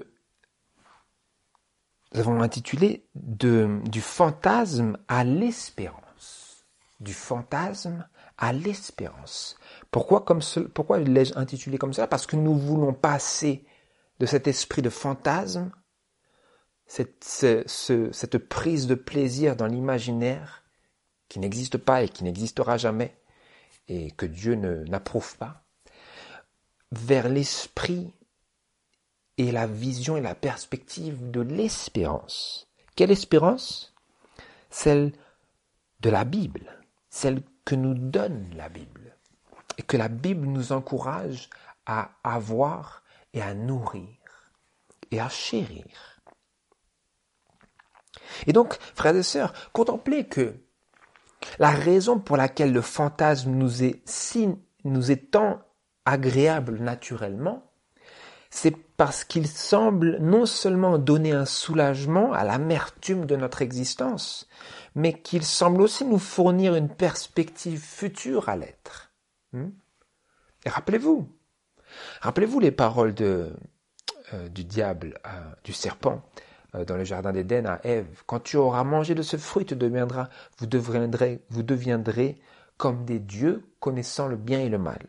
avons intitulé du fantasme à l'espérance. Du fantasme à l'espérance. Pourquoi l'ai-je intitulé comme ça? Parce que nous voulons passer de cet esprit de fantasme, cette prise de plaisir dans l'imaginaire qui n'existe pas et qui n'existera jamais et que Dieu n'approuve pas, vers l'esprit et la vision et la perspective de l'espérance. Quelle espérance? Celle de la Bible, celle que nous donne la Bible et que la Bible nous encourage à avoir et à nourrir et à chérir. Et donc, frères et sœurs, contemplez que la raison pour laquelle le fantasme nous est tant agréable naturellement, c'est parce qu'il semble non seulement donner un soulagement à l'amertume de notre existence, mais qu'il semble aussi nous fournir une perspective future à l'être. Et rappelez-vous les paroles du diable, du serpent, dans le jardin d'Éden à Ève. Quand tu auras mangé de ce fruit, vous deviendrez comme des dieux connaissant le bien et le mal.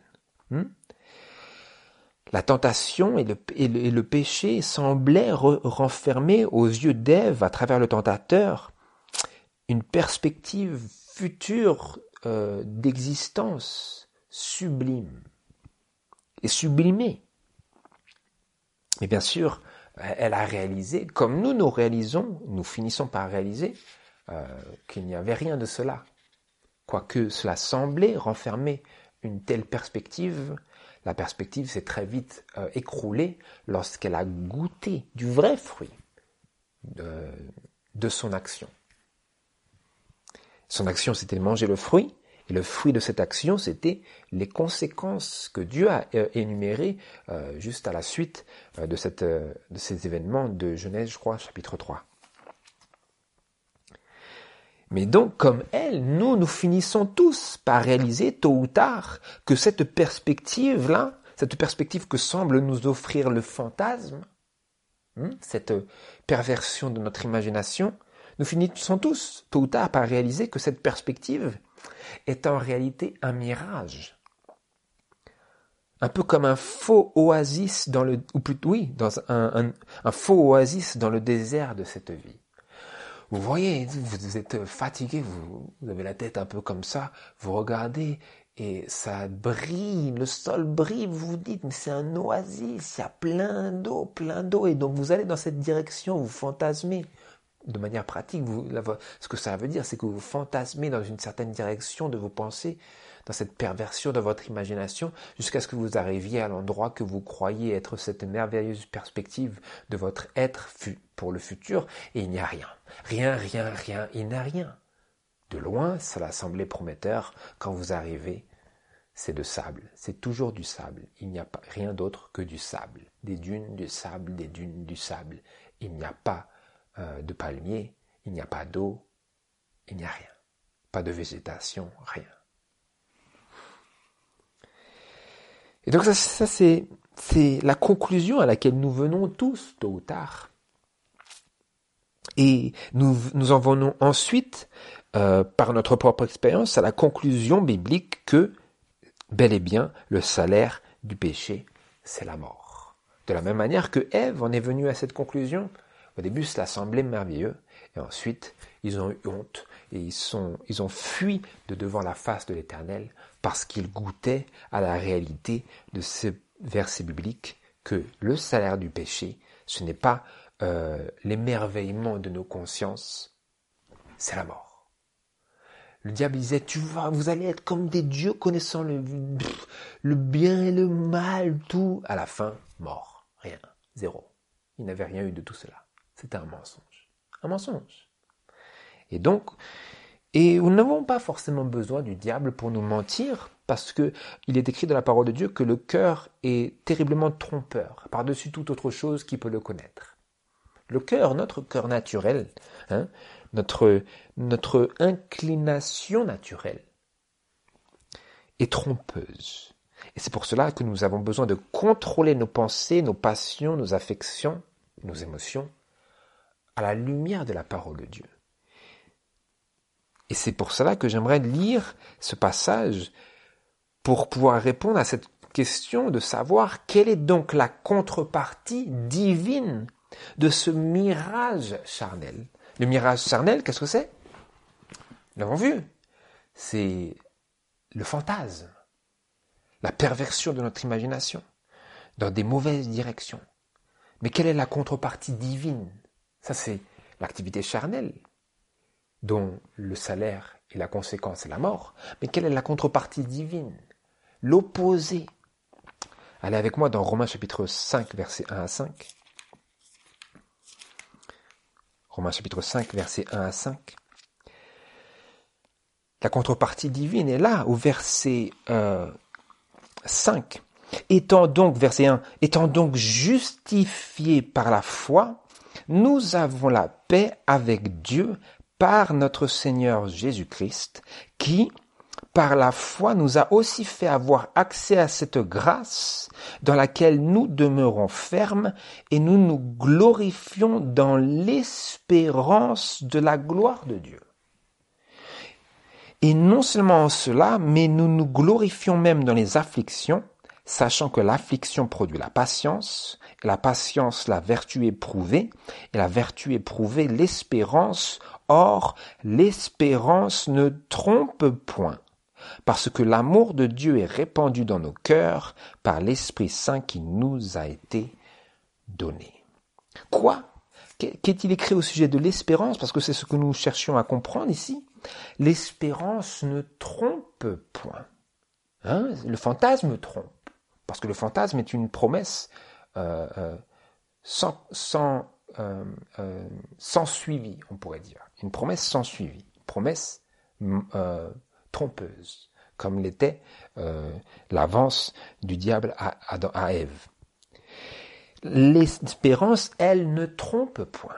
La tentation et le péché semblaient renfermer aux yeux d'Ève, à travers le tentateur, une perspective future d'existence sublime et sublimée. Mais bien sûr, elle a réalisé, comme nous finissons par réaliser qu'il n'y avait rien de cela. Quoique cela semblait renfermer une telle perspective, la perspective s'est très vite écroulée lorsqu'elle a goûté du vrai fruit de son action. Son action, c'était de manger le fruit, et le fruit de cette action, c'était les conséquences que Dieu a énumérées juste à la suite de ces événements de Genèse, je crois, chapitre 3. Mais donc, comme elle, nous finissons tous par réaliser, tôt ou tard, que cette perspective-là, cette perspective que semble nous offrir le fantasme, cette perversion de notre imagination, nous finissons tous, tôt ou tard, par réaliser que cette perspective est en réalité un mirage. Un peu comme un faux oasis un faux oasis dans le désert de cette vie. Vous voyez, vous êtes fatigué, vous avez la tête un peu comme ça, vous regardez et ça brille, le sol brille, vous vous dites, mais c'est un oasis, il y a plein d'eau, et donc vous allez dans cette direction, vous fantasmez. De manière pratique, ce que ça veut dire, c'est que vous fantasmez dans une certaine direction de vos pensées, dans cette perversion de votre imagination, jusqu'à ce que vous arriviez à l'endroit que vous croyez être cette merveilleuse perspective de votre être pour le futur, et il n'y a rien. Rien, il n'y a rien. De loin, cela semblait prometteur. Quand vous arrivez, c'est de sable. C'est toujours du sable. Il n'y a pas rien d'autre que du sable. Des dunes, du sable, des dunes, du sable. Il n'y a pas de palmiers, il n'y a pas d'eau, il n'y a rien. Pas de végétation, rien. Et donc ça c'est la conclusion à laquelle nous venons tous, tôt ou tard. Et nous en venons ensuite, par notre propre expérience, à la conclusion biblique que, bel et bien, le salaire du péché, c'est la mort. De la même manière que Ève en est venue à cette conclusion. Au début, cela semblait merveilleux, et ensuite, ils ont eu honte, et ils ont fui de devant la face de l'Éternel, parce qu'ils goûtaient à la réalité de ce verset biblique, que le salaire du péché, ce n'est pas l'émerveillement de nos consciences, c'est la mort. Le diable disait, vous allez être comme des dieux connaissant le bien et le mal, tout. À la fin, mort, rien, zéro. Il n'avait rien eu de tout cela. C'était un mensonge. Un mensonge. Et donc, Et nous n'avons pas forcément besoin du diable pour nous mentir, parce que il est écrit dans la parole de Dieu que le cœur est terriblement trompeur, par-dessus toute autre chose qui peut le connaître. Le cœur, notre cœur naturel, notre inclination naturelle, est trompeuse. Et c'est pour cela que nous avons besoin de contrôler nos pensées, nos passions, nos affections, nos émotions, à la lumière de la parole de Dieu. Et c'est pour cela que j'aimerais lire ce passage pour pouvoir répondre à cette question de savoir quelle est donc la contrepartie divine de ce mirage charnel. Le mirage charnel, qu'est-ce que c'est? Nous l'avons vu, c'est le fantasme, la perversion de notre imagination dans des mauvaises directions. Mais quelle est la contrepartie divine? Ça, c'est l'activité charnelle, dont le salaire et la conséquence est la mort. Mais quelle est la contrepartie divine? L'opposé. Allez avec moi dans Romains chapitre 5, versets 1 à 5. Romains chapitre 5, versets 1 à 5. La contrepartie divine est là, au verset 5. Verset 1, étant donc justifiés par la foi, nous avons la paix avec Dieu par notre Seigneur Jésus-Christ, qui, par la foi, nous a aussi fait avoir accès à cette grâce dans laquelle nous demeurons fermes et nous nous glorifions dans l'espérance de la gloire de Dieu. Et non seulement en cela, mais nous nous glorifions même dans les afflictions, sachant que l'affliction produit la patience, et la patience la vertu éprouvée, et la vertu éprouvée l'espérance. Or, l'espérance ne trompe point, parce que l'amour de Dieu est répandu dans nos cœurs par l'Esprit Saint qui nous a été donné. Quoi? Qu'est-il écrit au sujet de l'espérance? Parce que c'est ce que nous cherchions à comprendre ici. L'espérance ne trompe point. Le fantasme trompe. Parce que le fantasme est une promesse sans suivi, on pourrait dire. Une promesse sans suivi. Une promesse trompeuse, comme l'était l'avance du diable à Ève. L'espérance, elle, ne trompe point.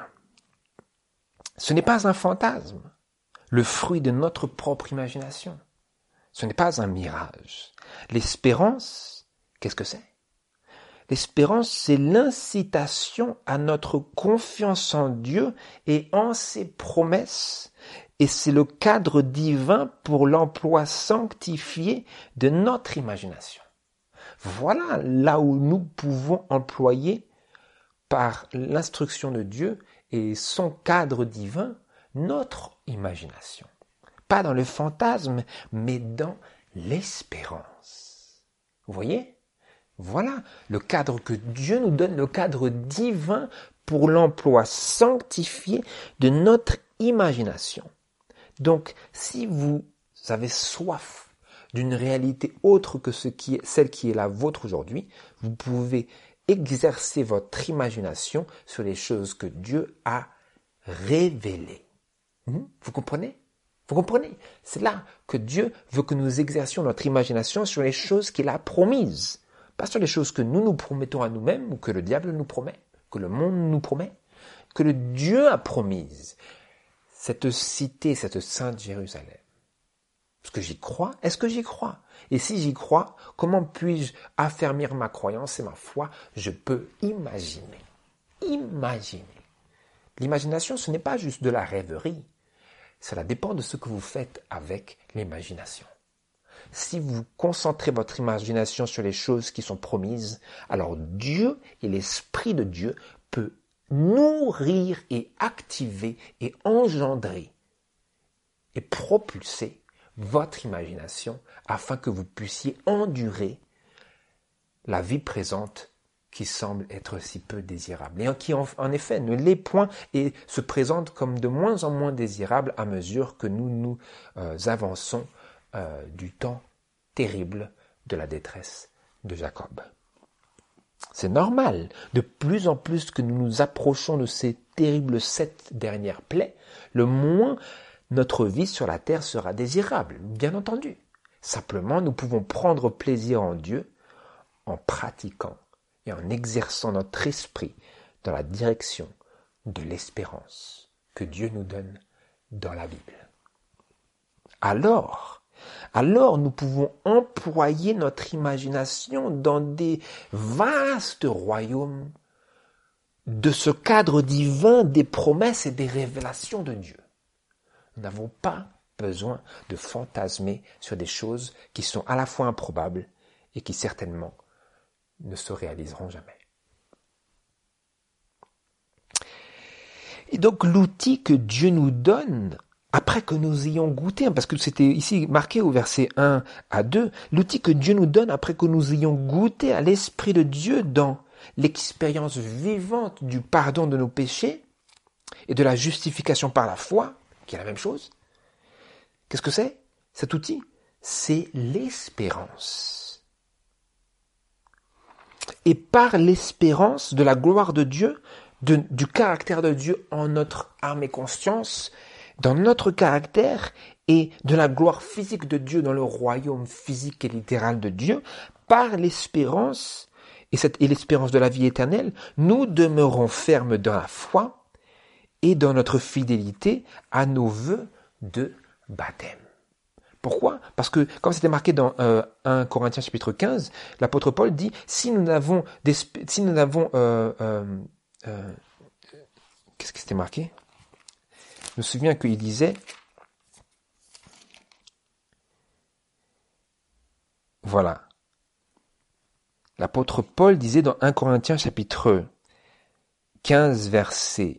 Ce n'est pas un fantasme, le fruit de notre propre imagination. Ce n'est pas un mirage. L'espérance, qu'est-ce que c'est? L'espérance, c'est l'incitation à notre confiance en Dieu et en ses promesses. Et c'est le cadre divin pour l'emploi sanctifié de notre imagination. Voilà là où nous pouvons employer, par l'instruction de Dieu et son cadre divin, notre imagination. Pas dans le fantasme, mais dans l'espérance. Vous voyez? Voilà le cadre que Dieu nous donne, le cadre divin pour l'emploi sanctifié de notre imagination. Donc, si vous avez soif d'une réalité autre que celle qui est la vôtre aujourd'hui, vous pouvez exercer votre imagination sur les choses que Dieu a révélées. Vous comprenez? Vous comprenez? C'est là que Dieu veut que nous exercions notre imagination sur les choses qu'il a promises. Pas sur les choses que nous nous promettons à nous-mêmes ou que le diable nous promet, que le monde nous promet, que le Dieu a promise. Cette cité, cette sainte Jérusalem. Est-ce que j'y crois? Est-ce que j'y crois? Et si j'y crois, comment puis-je affermir ma croyance et ma foi? Je peux imaginer. Imaginer. L'imagination, ce n'est pas juste de la rêverie. Cela dépend de ce que vous faites avec l'imagination. Si vous concentrez votre imagination sur les choses qui sont promises, alors Dieu et l'Esprit de Dieu peut nourrir et activer et engendrer et propulser votre imagination afin que vous puissiez endurer la vie présente qui semble être si peu désirable et qui en effet ne l'est point et se présente comme de moins en moins désirable à mesure que nous avançons du temps terrible de la détresse de Jacob. C'est normal, de plus en plus que nous nous approchons de ces terribles 7 dernières plaies, le moins notre vie sur la terre sera désirable, bien entendu. Simplement, nous pouvons prendre plaisir en Dieu en pratiquant et en exerçant notre esprit dans la direction de l'espérance que Dieu nous donne dans la Bible. Alors nous pouvons employer notre imagination dans des vastes royaumes de ce cadre divin des promesses et des révélations de Dieu. Nous n'avons pas besoin de fantasmer sur des choses qui sont à la fois improbables et qui certainement ne se réaliseront jamais. Et donc l'outil que Dieu nous donne, après que nous ayons goûté, parce que c'était ici marqué au verset 1 à 2, l'outil que Dieu nous donne après que nous ayons goûté à l'Esprit de Dieu dans l'expérience vivante du pardon de nos péchés et de la justification par la foi, qui est la même chose. Qu'est-ce que c'est, cet outil? C'est l'espérance. Et par l'espérance de la gloire de Dieu, du caractère de Dieu en notre âme et conscience, dans notre caractère et de la gloire physique de Dieu dans le royaume physique et littéral de Dieu, par l'espérance et l'espérance de la vie éternelle, nous demeurons fermes dans la foi et dans notre fidélité à nos vœux de baptême. Pourquoi? Parce que, comme c'était marqué dans 1 Corinthiens chapitre 15, l'apôtre Paul dit, si nous n'avons qu'est-ce que c'était marqué? Je me souviens qu'il disait, voilà, l'apôtre Paul disait dans 1 Corinthiens chapitre 15 verset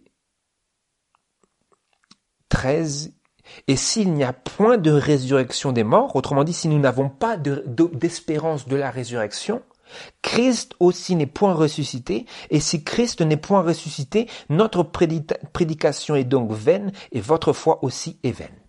13, et s'il n'y a point de résurrection des morts, autrement dit, si nous n'avons pas d'espérance de la résurrection, Christ aussi n'est point ressuscité, et si Christ n'est point ressuscité, notre prédication est donc vaine, et votre foi aussi est vaine.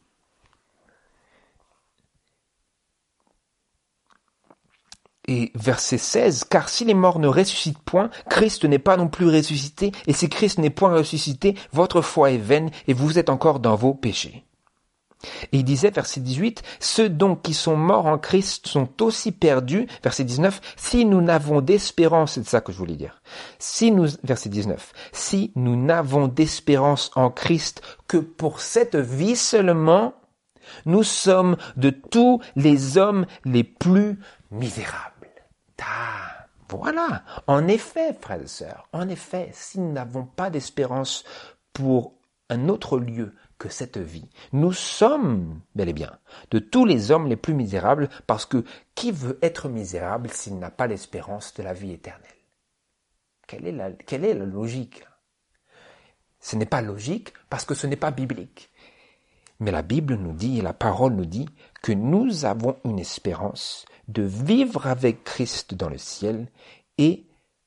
Et verset 16, car si les morts ne ressuscitent point, Christ n'est pas non plus ressuscité, et si Christ n'est point ressuscité, votre foi est vaine, et vous êtes encore dans vos péchés. Et il disait, verset 18, ceux donc qui sont morts en Christ sont aussi perdus, verset 19, si nous n'avons d'espérance, c'est ça que je voulais dire, verset 19, si nous n'avons d'espérance en Christ que pour cette vie seulement, nous sommes de tous les hommes les plus misérables. Voilà. En effet, frères et sœurs, en effet, si nous n'avons pas d'espérance pour un autre lieu que cette vie, nous sommes, bel et bien, de tous les hommes les plus misérables, parce que qui veut être misérable s'il n'a pas l'espérance de la vie éternelle? Quelle est la logique? Ce n'est pas logique parce que ce n'est pas biblique. Mais la Bible nous dit, et la parole nous dit, que nous avons une espérance de vivre avec Christ dans le ciel et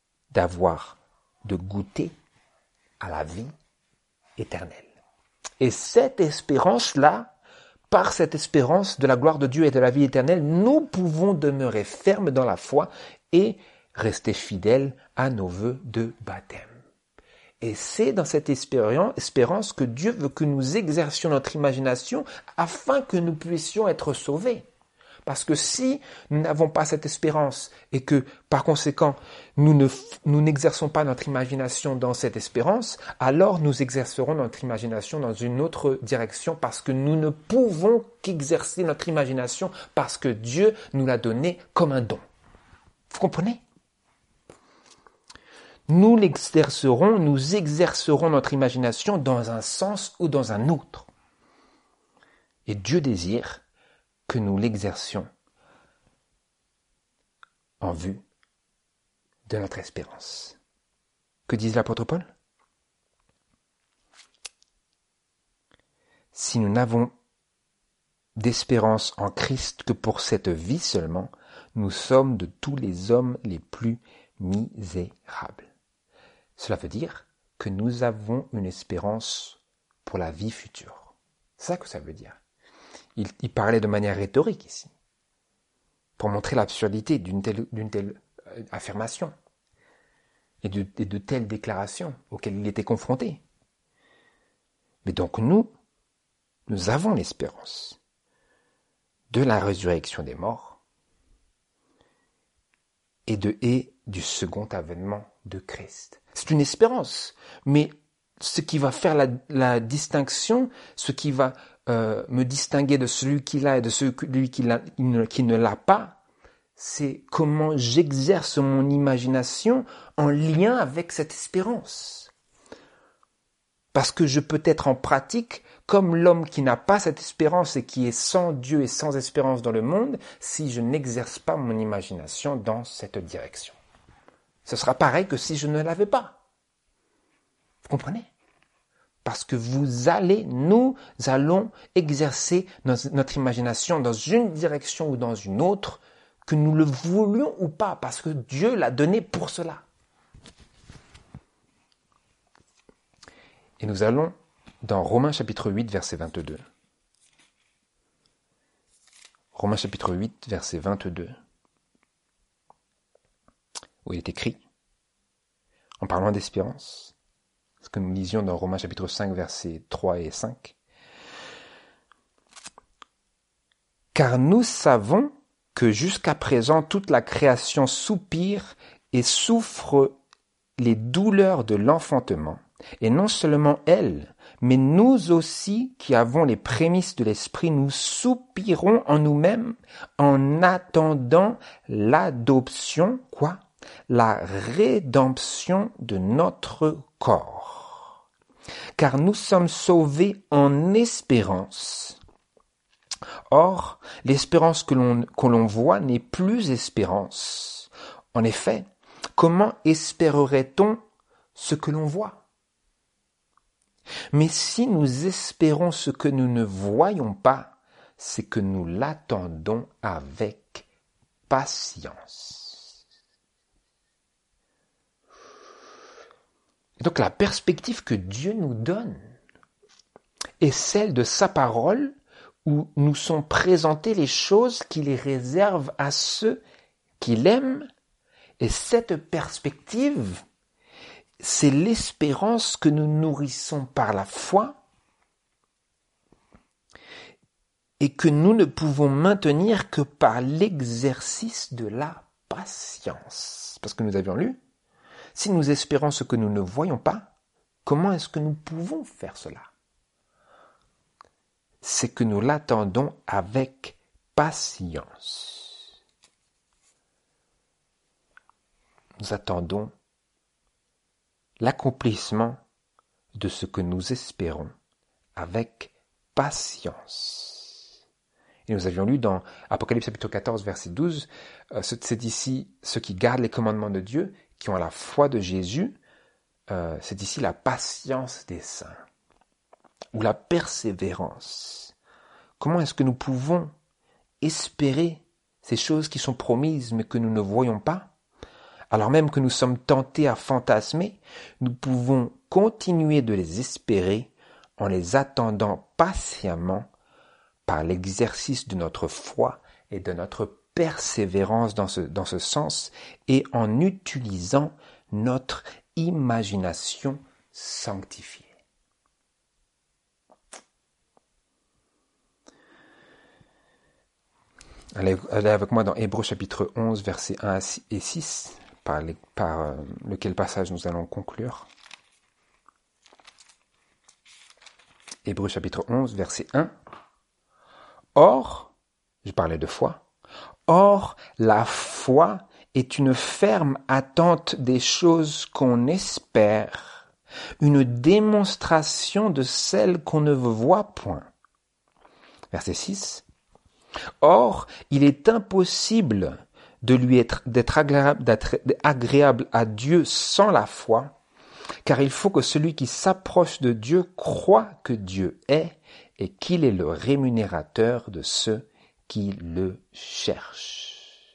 de goûter à la vie éternelle. Et cette espérance-là, par cette espérance de la gloire de Dieu et de la vie éternelle, nous pouvons demeurer fermes dans la foi et rester fidèles à nos vœux de baptême. Et c'est dans cette espérance que Dieu veut que nous exercions notre imagination afin que nous puissions être sauvés. Parce que si nous n'avons pas cette espérance et que, par conséquent, nous n'exerçons pas notre imagination dans cette espérance, alors nous exercerons notre imagination dans une autre direction parce que nous ne pouvons qu'exercer notre imagination parce que Dieu nous l'a donnée comme un don. Vous comprenez? Nous exercerons notre imagination dans un sens ou dans un autre. Et Dieu désire que nous l'exercions en vue de notre espérance. Que dit l'apôtre Paul? Si nous n'avons d'espérance en Christ que pour cette vie seulement, nous sommes de tous les hommes les plus misérables. Cela veut dire que nous avons une espérance pour la vie future. C'est ça que ça veut dire. Il parlait de manière rhétorique ici, pour montrer l'absurdité d'une telle affirmation et de telles déclarations auxquelles il était confronté. Mais donc nous nous avons l'espérance de la résurrection des morts et du second avènement de Christ. C'est une espérance, mais ce qui va faire la distinction, ce qui va me distinguer de celui qui l'a et de celui qui ne l'a pas, c'est comment j'exerce mon imagination en lien avec cette espérance. Parce que je peux être en pratique comme l'homme qui n'a pas cette espérance et qui est sans Dieu et sans espérance dans le monde, si je n'exerce pas mon imagination dans cette direction. Ce sera pareil que si je ne l'avais pas. Vous comprenez? Parce que nous allons exercer notre imagination dans une direction ou dans une autre, que nous le voulions ou pas, parce que Dieu l'a donné pour cela. Et nous allons dans Romains chapitre 8, verset 22. Romains chapitre 8, verset 22. Où il est écrit, en parlant d'espérance, ce que nous lisions dans Romains chapitre 5, versets 3 et 5. Car nous savons que jusqu'à présent toute la création soupire et souffre les douleurs de l'enfantement. Et non seulement elle, mais nous aussi qui avons les prémices de l'esprit, nous soupirons en nous-mêmes en attendant l'adoption, la rédemption de notre corps. Car nous sommes sauvés en espérance. Or, l'espérance que l'on voit n'est plus espérance. En effet, comment espérerait-on ce que l'on voit? Mais si nous espérons ce que nous ne voyons pas, c'est que nous l'attendons avec patience. Et donc la perspective que Dieu nous donne est celle de sa parole, où nous sont présentées les choses qu'il les réserve à ceux qu'il aime. Et cette perspective, c'est l'espérance que nous nourrissons par la foi et que nous ne pouvons maintenir que par l'exercice de la patience. Parce que nous avions lu, si nous espérons ce que nous ne voyons pas, comment est-ce que nous pouvons faire cela? C'est que nous l'attendons avec patience. Nous attendons l'accomplissement de ce que nous espérons avec patience. Et nous avions lu dans Apocalypse chapitre 14, verset 12, c'est ici ceux qui gardent les commandements de Dieu, qui ont la foi de Jésus, c'est ici la patience des saints, ou la persévérance. Comment est-ce que nous pouvons espérer ces choses qui sont promises mais que nous ne voyons pas? Alors même que nous sommes tentés à fantasmer, nous pouvons continuer de les espérer en les attendant patiemment par l'exercice de notre foi et de notre persévérance dans ce sens et en utilisant notre imagination sanctifiée. Allez avec moi dans Hébreux chapitre 11, versets 1 et 6, par lequel passage nous allons conclure. Hébreux chapitre 11, verset 1. Or, je parlais de foi, or la foi est une ferme attente des choses qu'on espère, une démonstration de celles qu'on ne voit point. Verset 6. Or, il est impossible d'être agréable à Dieu sans la foi, car il faut que celui qui s'approche de Dieu croit que Dieu est et qu'il est le rémunérateur de ceux qui le cherchent.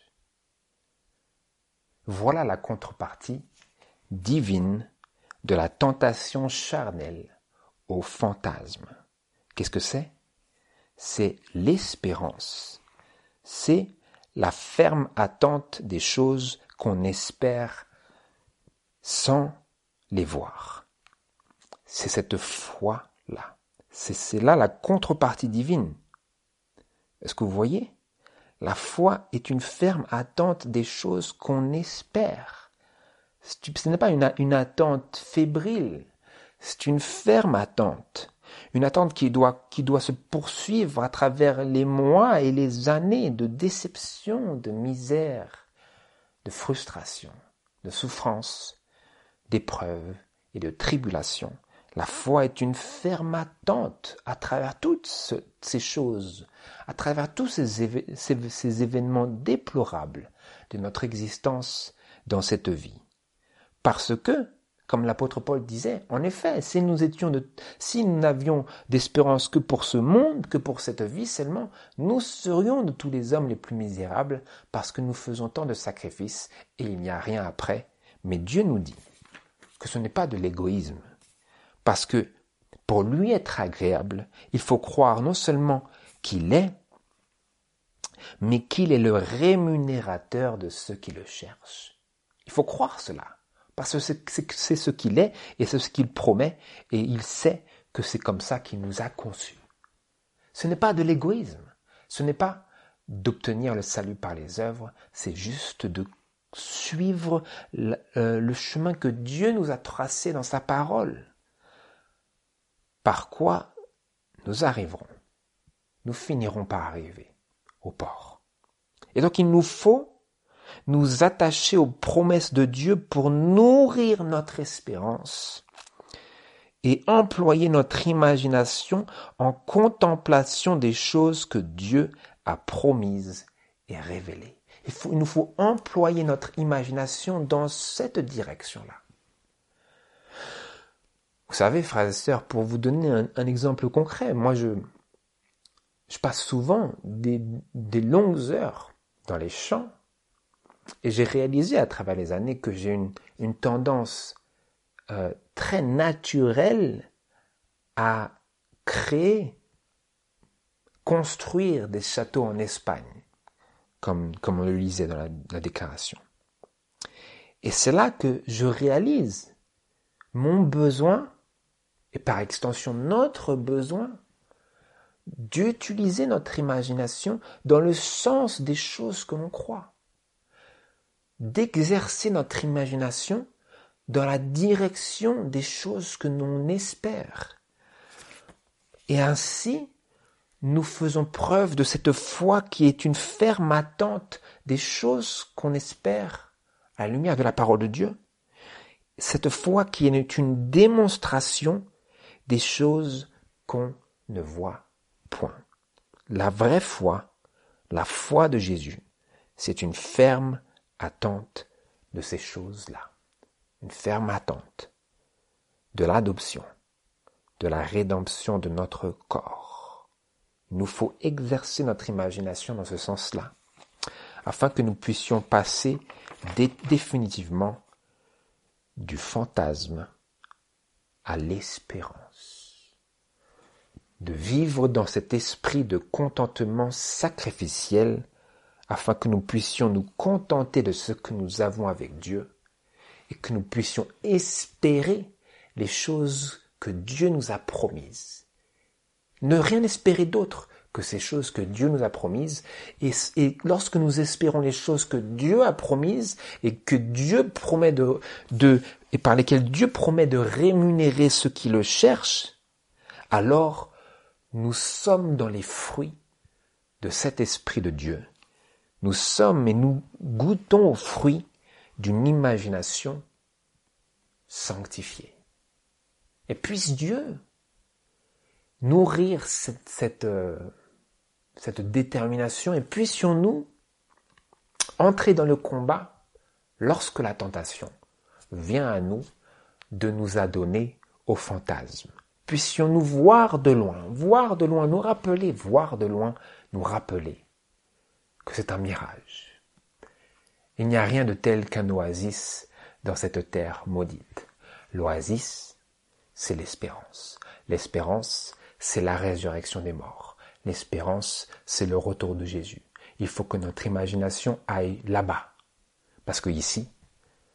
Voilà la contrepartie divine de la tentation charnelle au fantasme. Qu'est-ce que c'est? C'est l'espérance. C'est la ferme attente des choses qu'on espère sans les voir. C'est cette foi-là. C'est là la contrepartie divine. Est-ce que vous voyez? La foi est une ferme attente des choses qu'on espère. Ce n'est pas une attente fébrile, c'est une ferme attente. Une attente qui doit se poursuivre à travers les mois et les années de déception, de misère, de frustration, de souffrance, d'épreuves et de tribulations. La foi est une ferme attente à travers toutes ces choses, à travers tous ces événements déplorables de notre existence dans cette vie. Parce que, comme l'apôtre Paul disait, en effet, si nous n'avions d'espérance que pour ce monde, que pour cette vie seulement, nous serions de tous les hommes les plus misérables parce que nous faisons tant de sacrifices et il n'y a rien après. Mais Dieu nous dit que ce n'est pas de l'égoïsme. Parce que pour lui être agréable, il faut croire non seulement qu'il est, mais qu'il est le rémunérateur de ceux qui le cherchent. Il faut croire cela, parce que c'est ce qu'il est et c'est ce qu'il promet, et il sait que c'est comme ça qu'il nous a conçus. Ce n'est pas de l'égoïsme, ce n'est pas d'obtenir le salut par les œuvres, c'est juste de suivre le chemin que Dieu nous a tracé dans sa parole. Par quoi nous arriverons? Nous finirons par arriver au port. Et donc il nous faut nous attacher aux promesses de Dieu pour nourrir notre espérance et employer notre imagination en contemplation des choses que Dieu a promises et révélées. Il nous faut employer notre imagination dans cette direction-là. Vous savez, frères et sœurs, pour vous donner un exemple concret, moi je passe souvent des longues heures dans les champs et j'ai réalisé à travers les années que j'ai une tendance très naturelle à construire des châteaux en Espagne, comme on le lisait dans la déclaration. Et c'est là que je réalise mon besoin, et par extension notre besoin, d'utiliser notre imagination dans le sens des choses que l'on croit, d'exercer notre imagination dans la direction des choses que l'on espère. Et ainsi, nous faisons preuve de cette foi qui est une ferme attente des choses qu'on espère à la lumière de la parole de Dieu. Cette foi qui est une démonstration des choses qu'on ne voit point. La vraie foi, la foi de Jésus, c'est une ferme attente de ces choses-là. Une ferme attente de l'adoption, de la rédemption de notre corps. Il nous faut exercer notre imagination dans ce sens-là, afin que nous puissions passer définitivement du fantasme à l'espérance. De vivre dans cet esprit de contentement sacrificiel afin que nous puissions nous contenter de ce que nous avons avec Dieu et que nous puissions espérer les choses que Dieu nous a promises. Ne rien espérer d'autre que ces choses que Dieu nous a promises. Et lorsque nous espérons les choses que Dieu a promises et que Dieu promet et par lesquelles Dieu promet de rémunérer ceux qui le cherchent, alors nous sommes dans les fruits de cet esprit de Dieu. Nous sommes et nous goûtons aux fruits d'une imagination sanctifiée. Et puisse Dieu nourrir cette détermination et puissions-nous entrer dans le combat lorsque la tentation vient à nous de nous adonner au fantasme. Puissions-nous voir de loin, nous rappeler, que c'est un mirage. Il n'y a rien de tel qu'un oasis dans cette terre maudite. L'oasis, c'est l'espérance. L'espérance, c'est la résurrection des morts. L'espérance, c'est le retour de Jésus. Il faut que notre imagination aille là-bas. Parce que ici,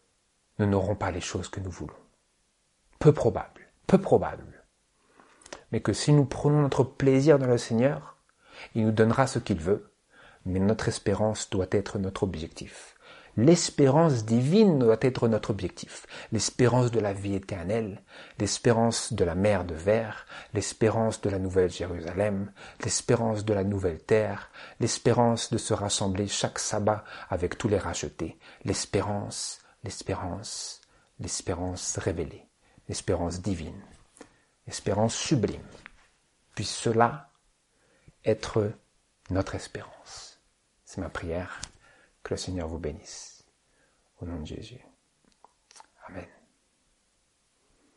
nous n'aurons pas les choses que nous voulons. Peu probable. mais que si nous prenons notre plaisir dans le Seigneur, il nous donnera ce qu'il veut, mais notre espérance doit être notre objectif. L'espérance divine doit être notre objectif. L'espérance de la vie éternelle, l'espérance de la mer de verre, l'espérance de la nouvelle Jérusalem, l'espérance de la nouvelle terre, l'espérance de se rassembler chaque sabbat avec tous les rachetés, l'espérance révélée, l'espérance divine, l'espérance sublime. Puisse cela être notre espérance. C'est ma prière. Que le Seigneur vous bénisse. Au nom de Jésus. Amen.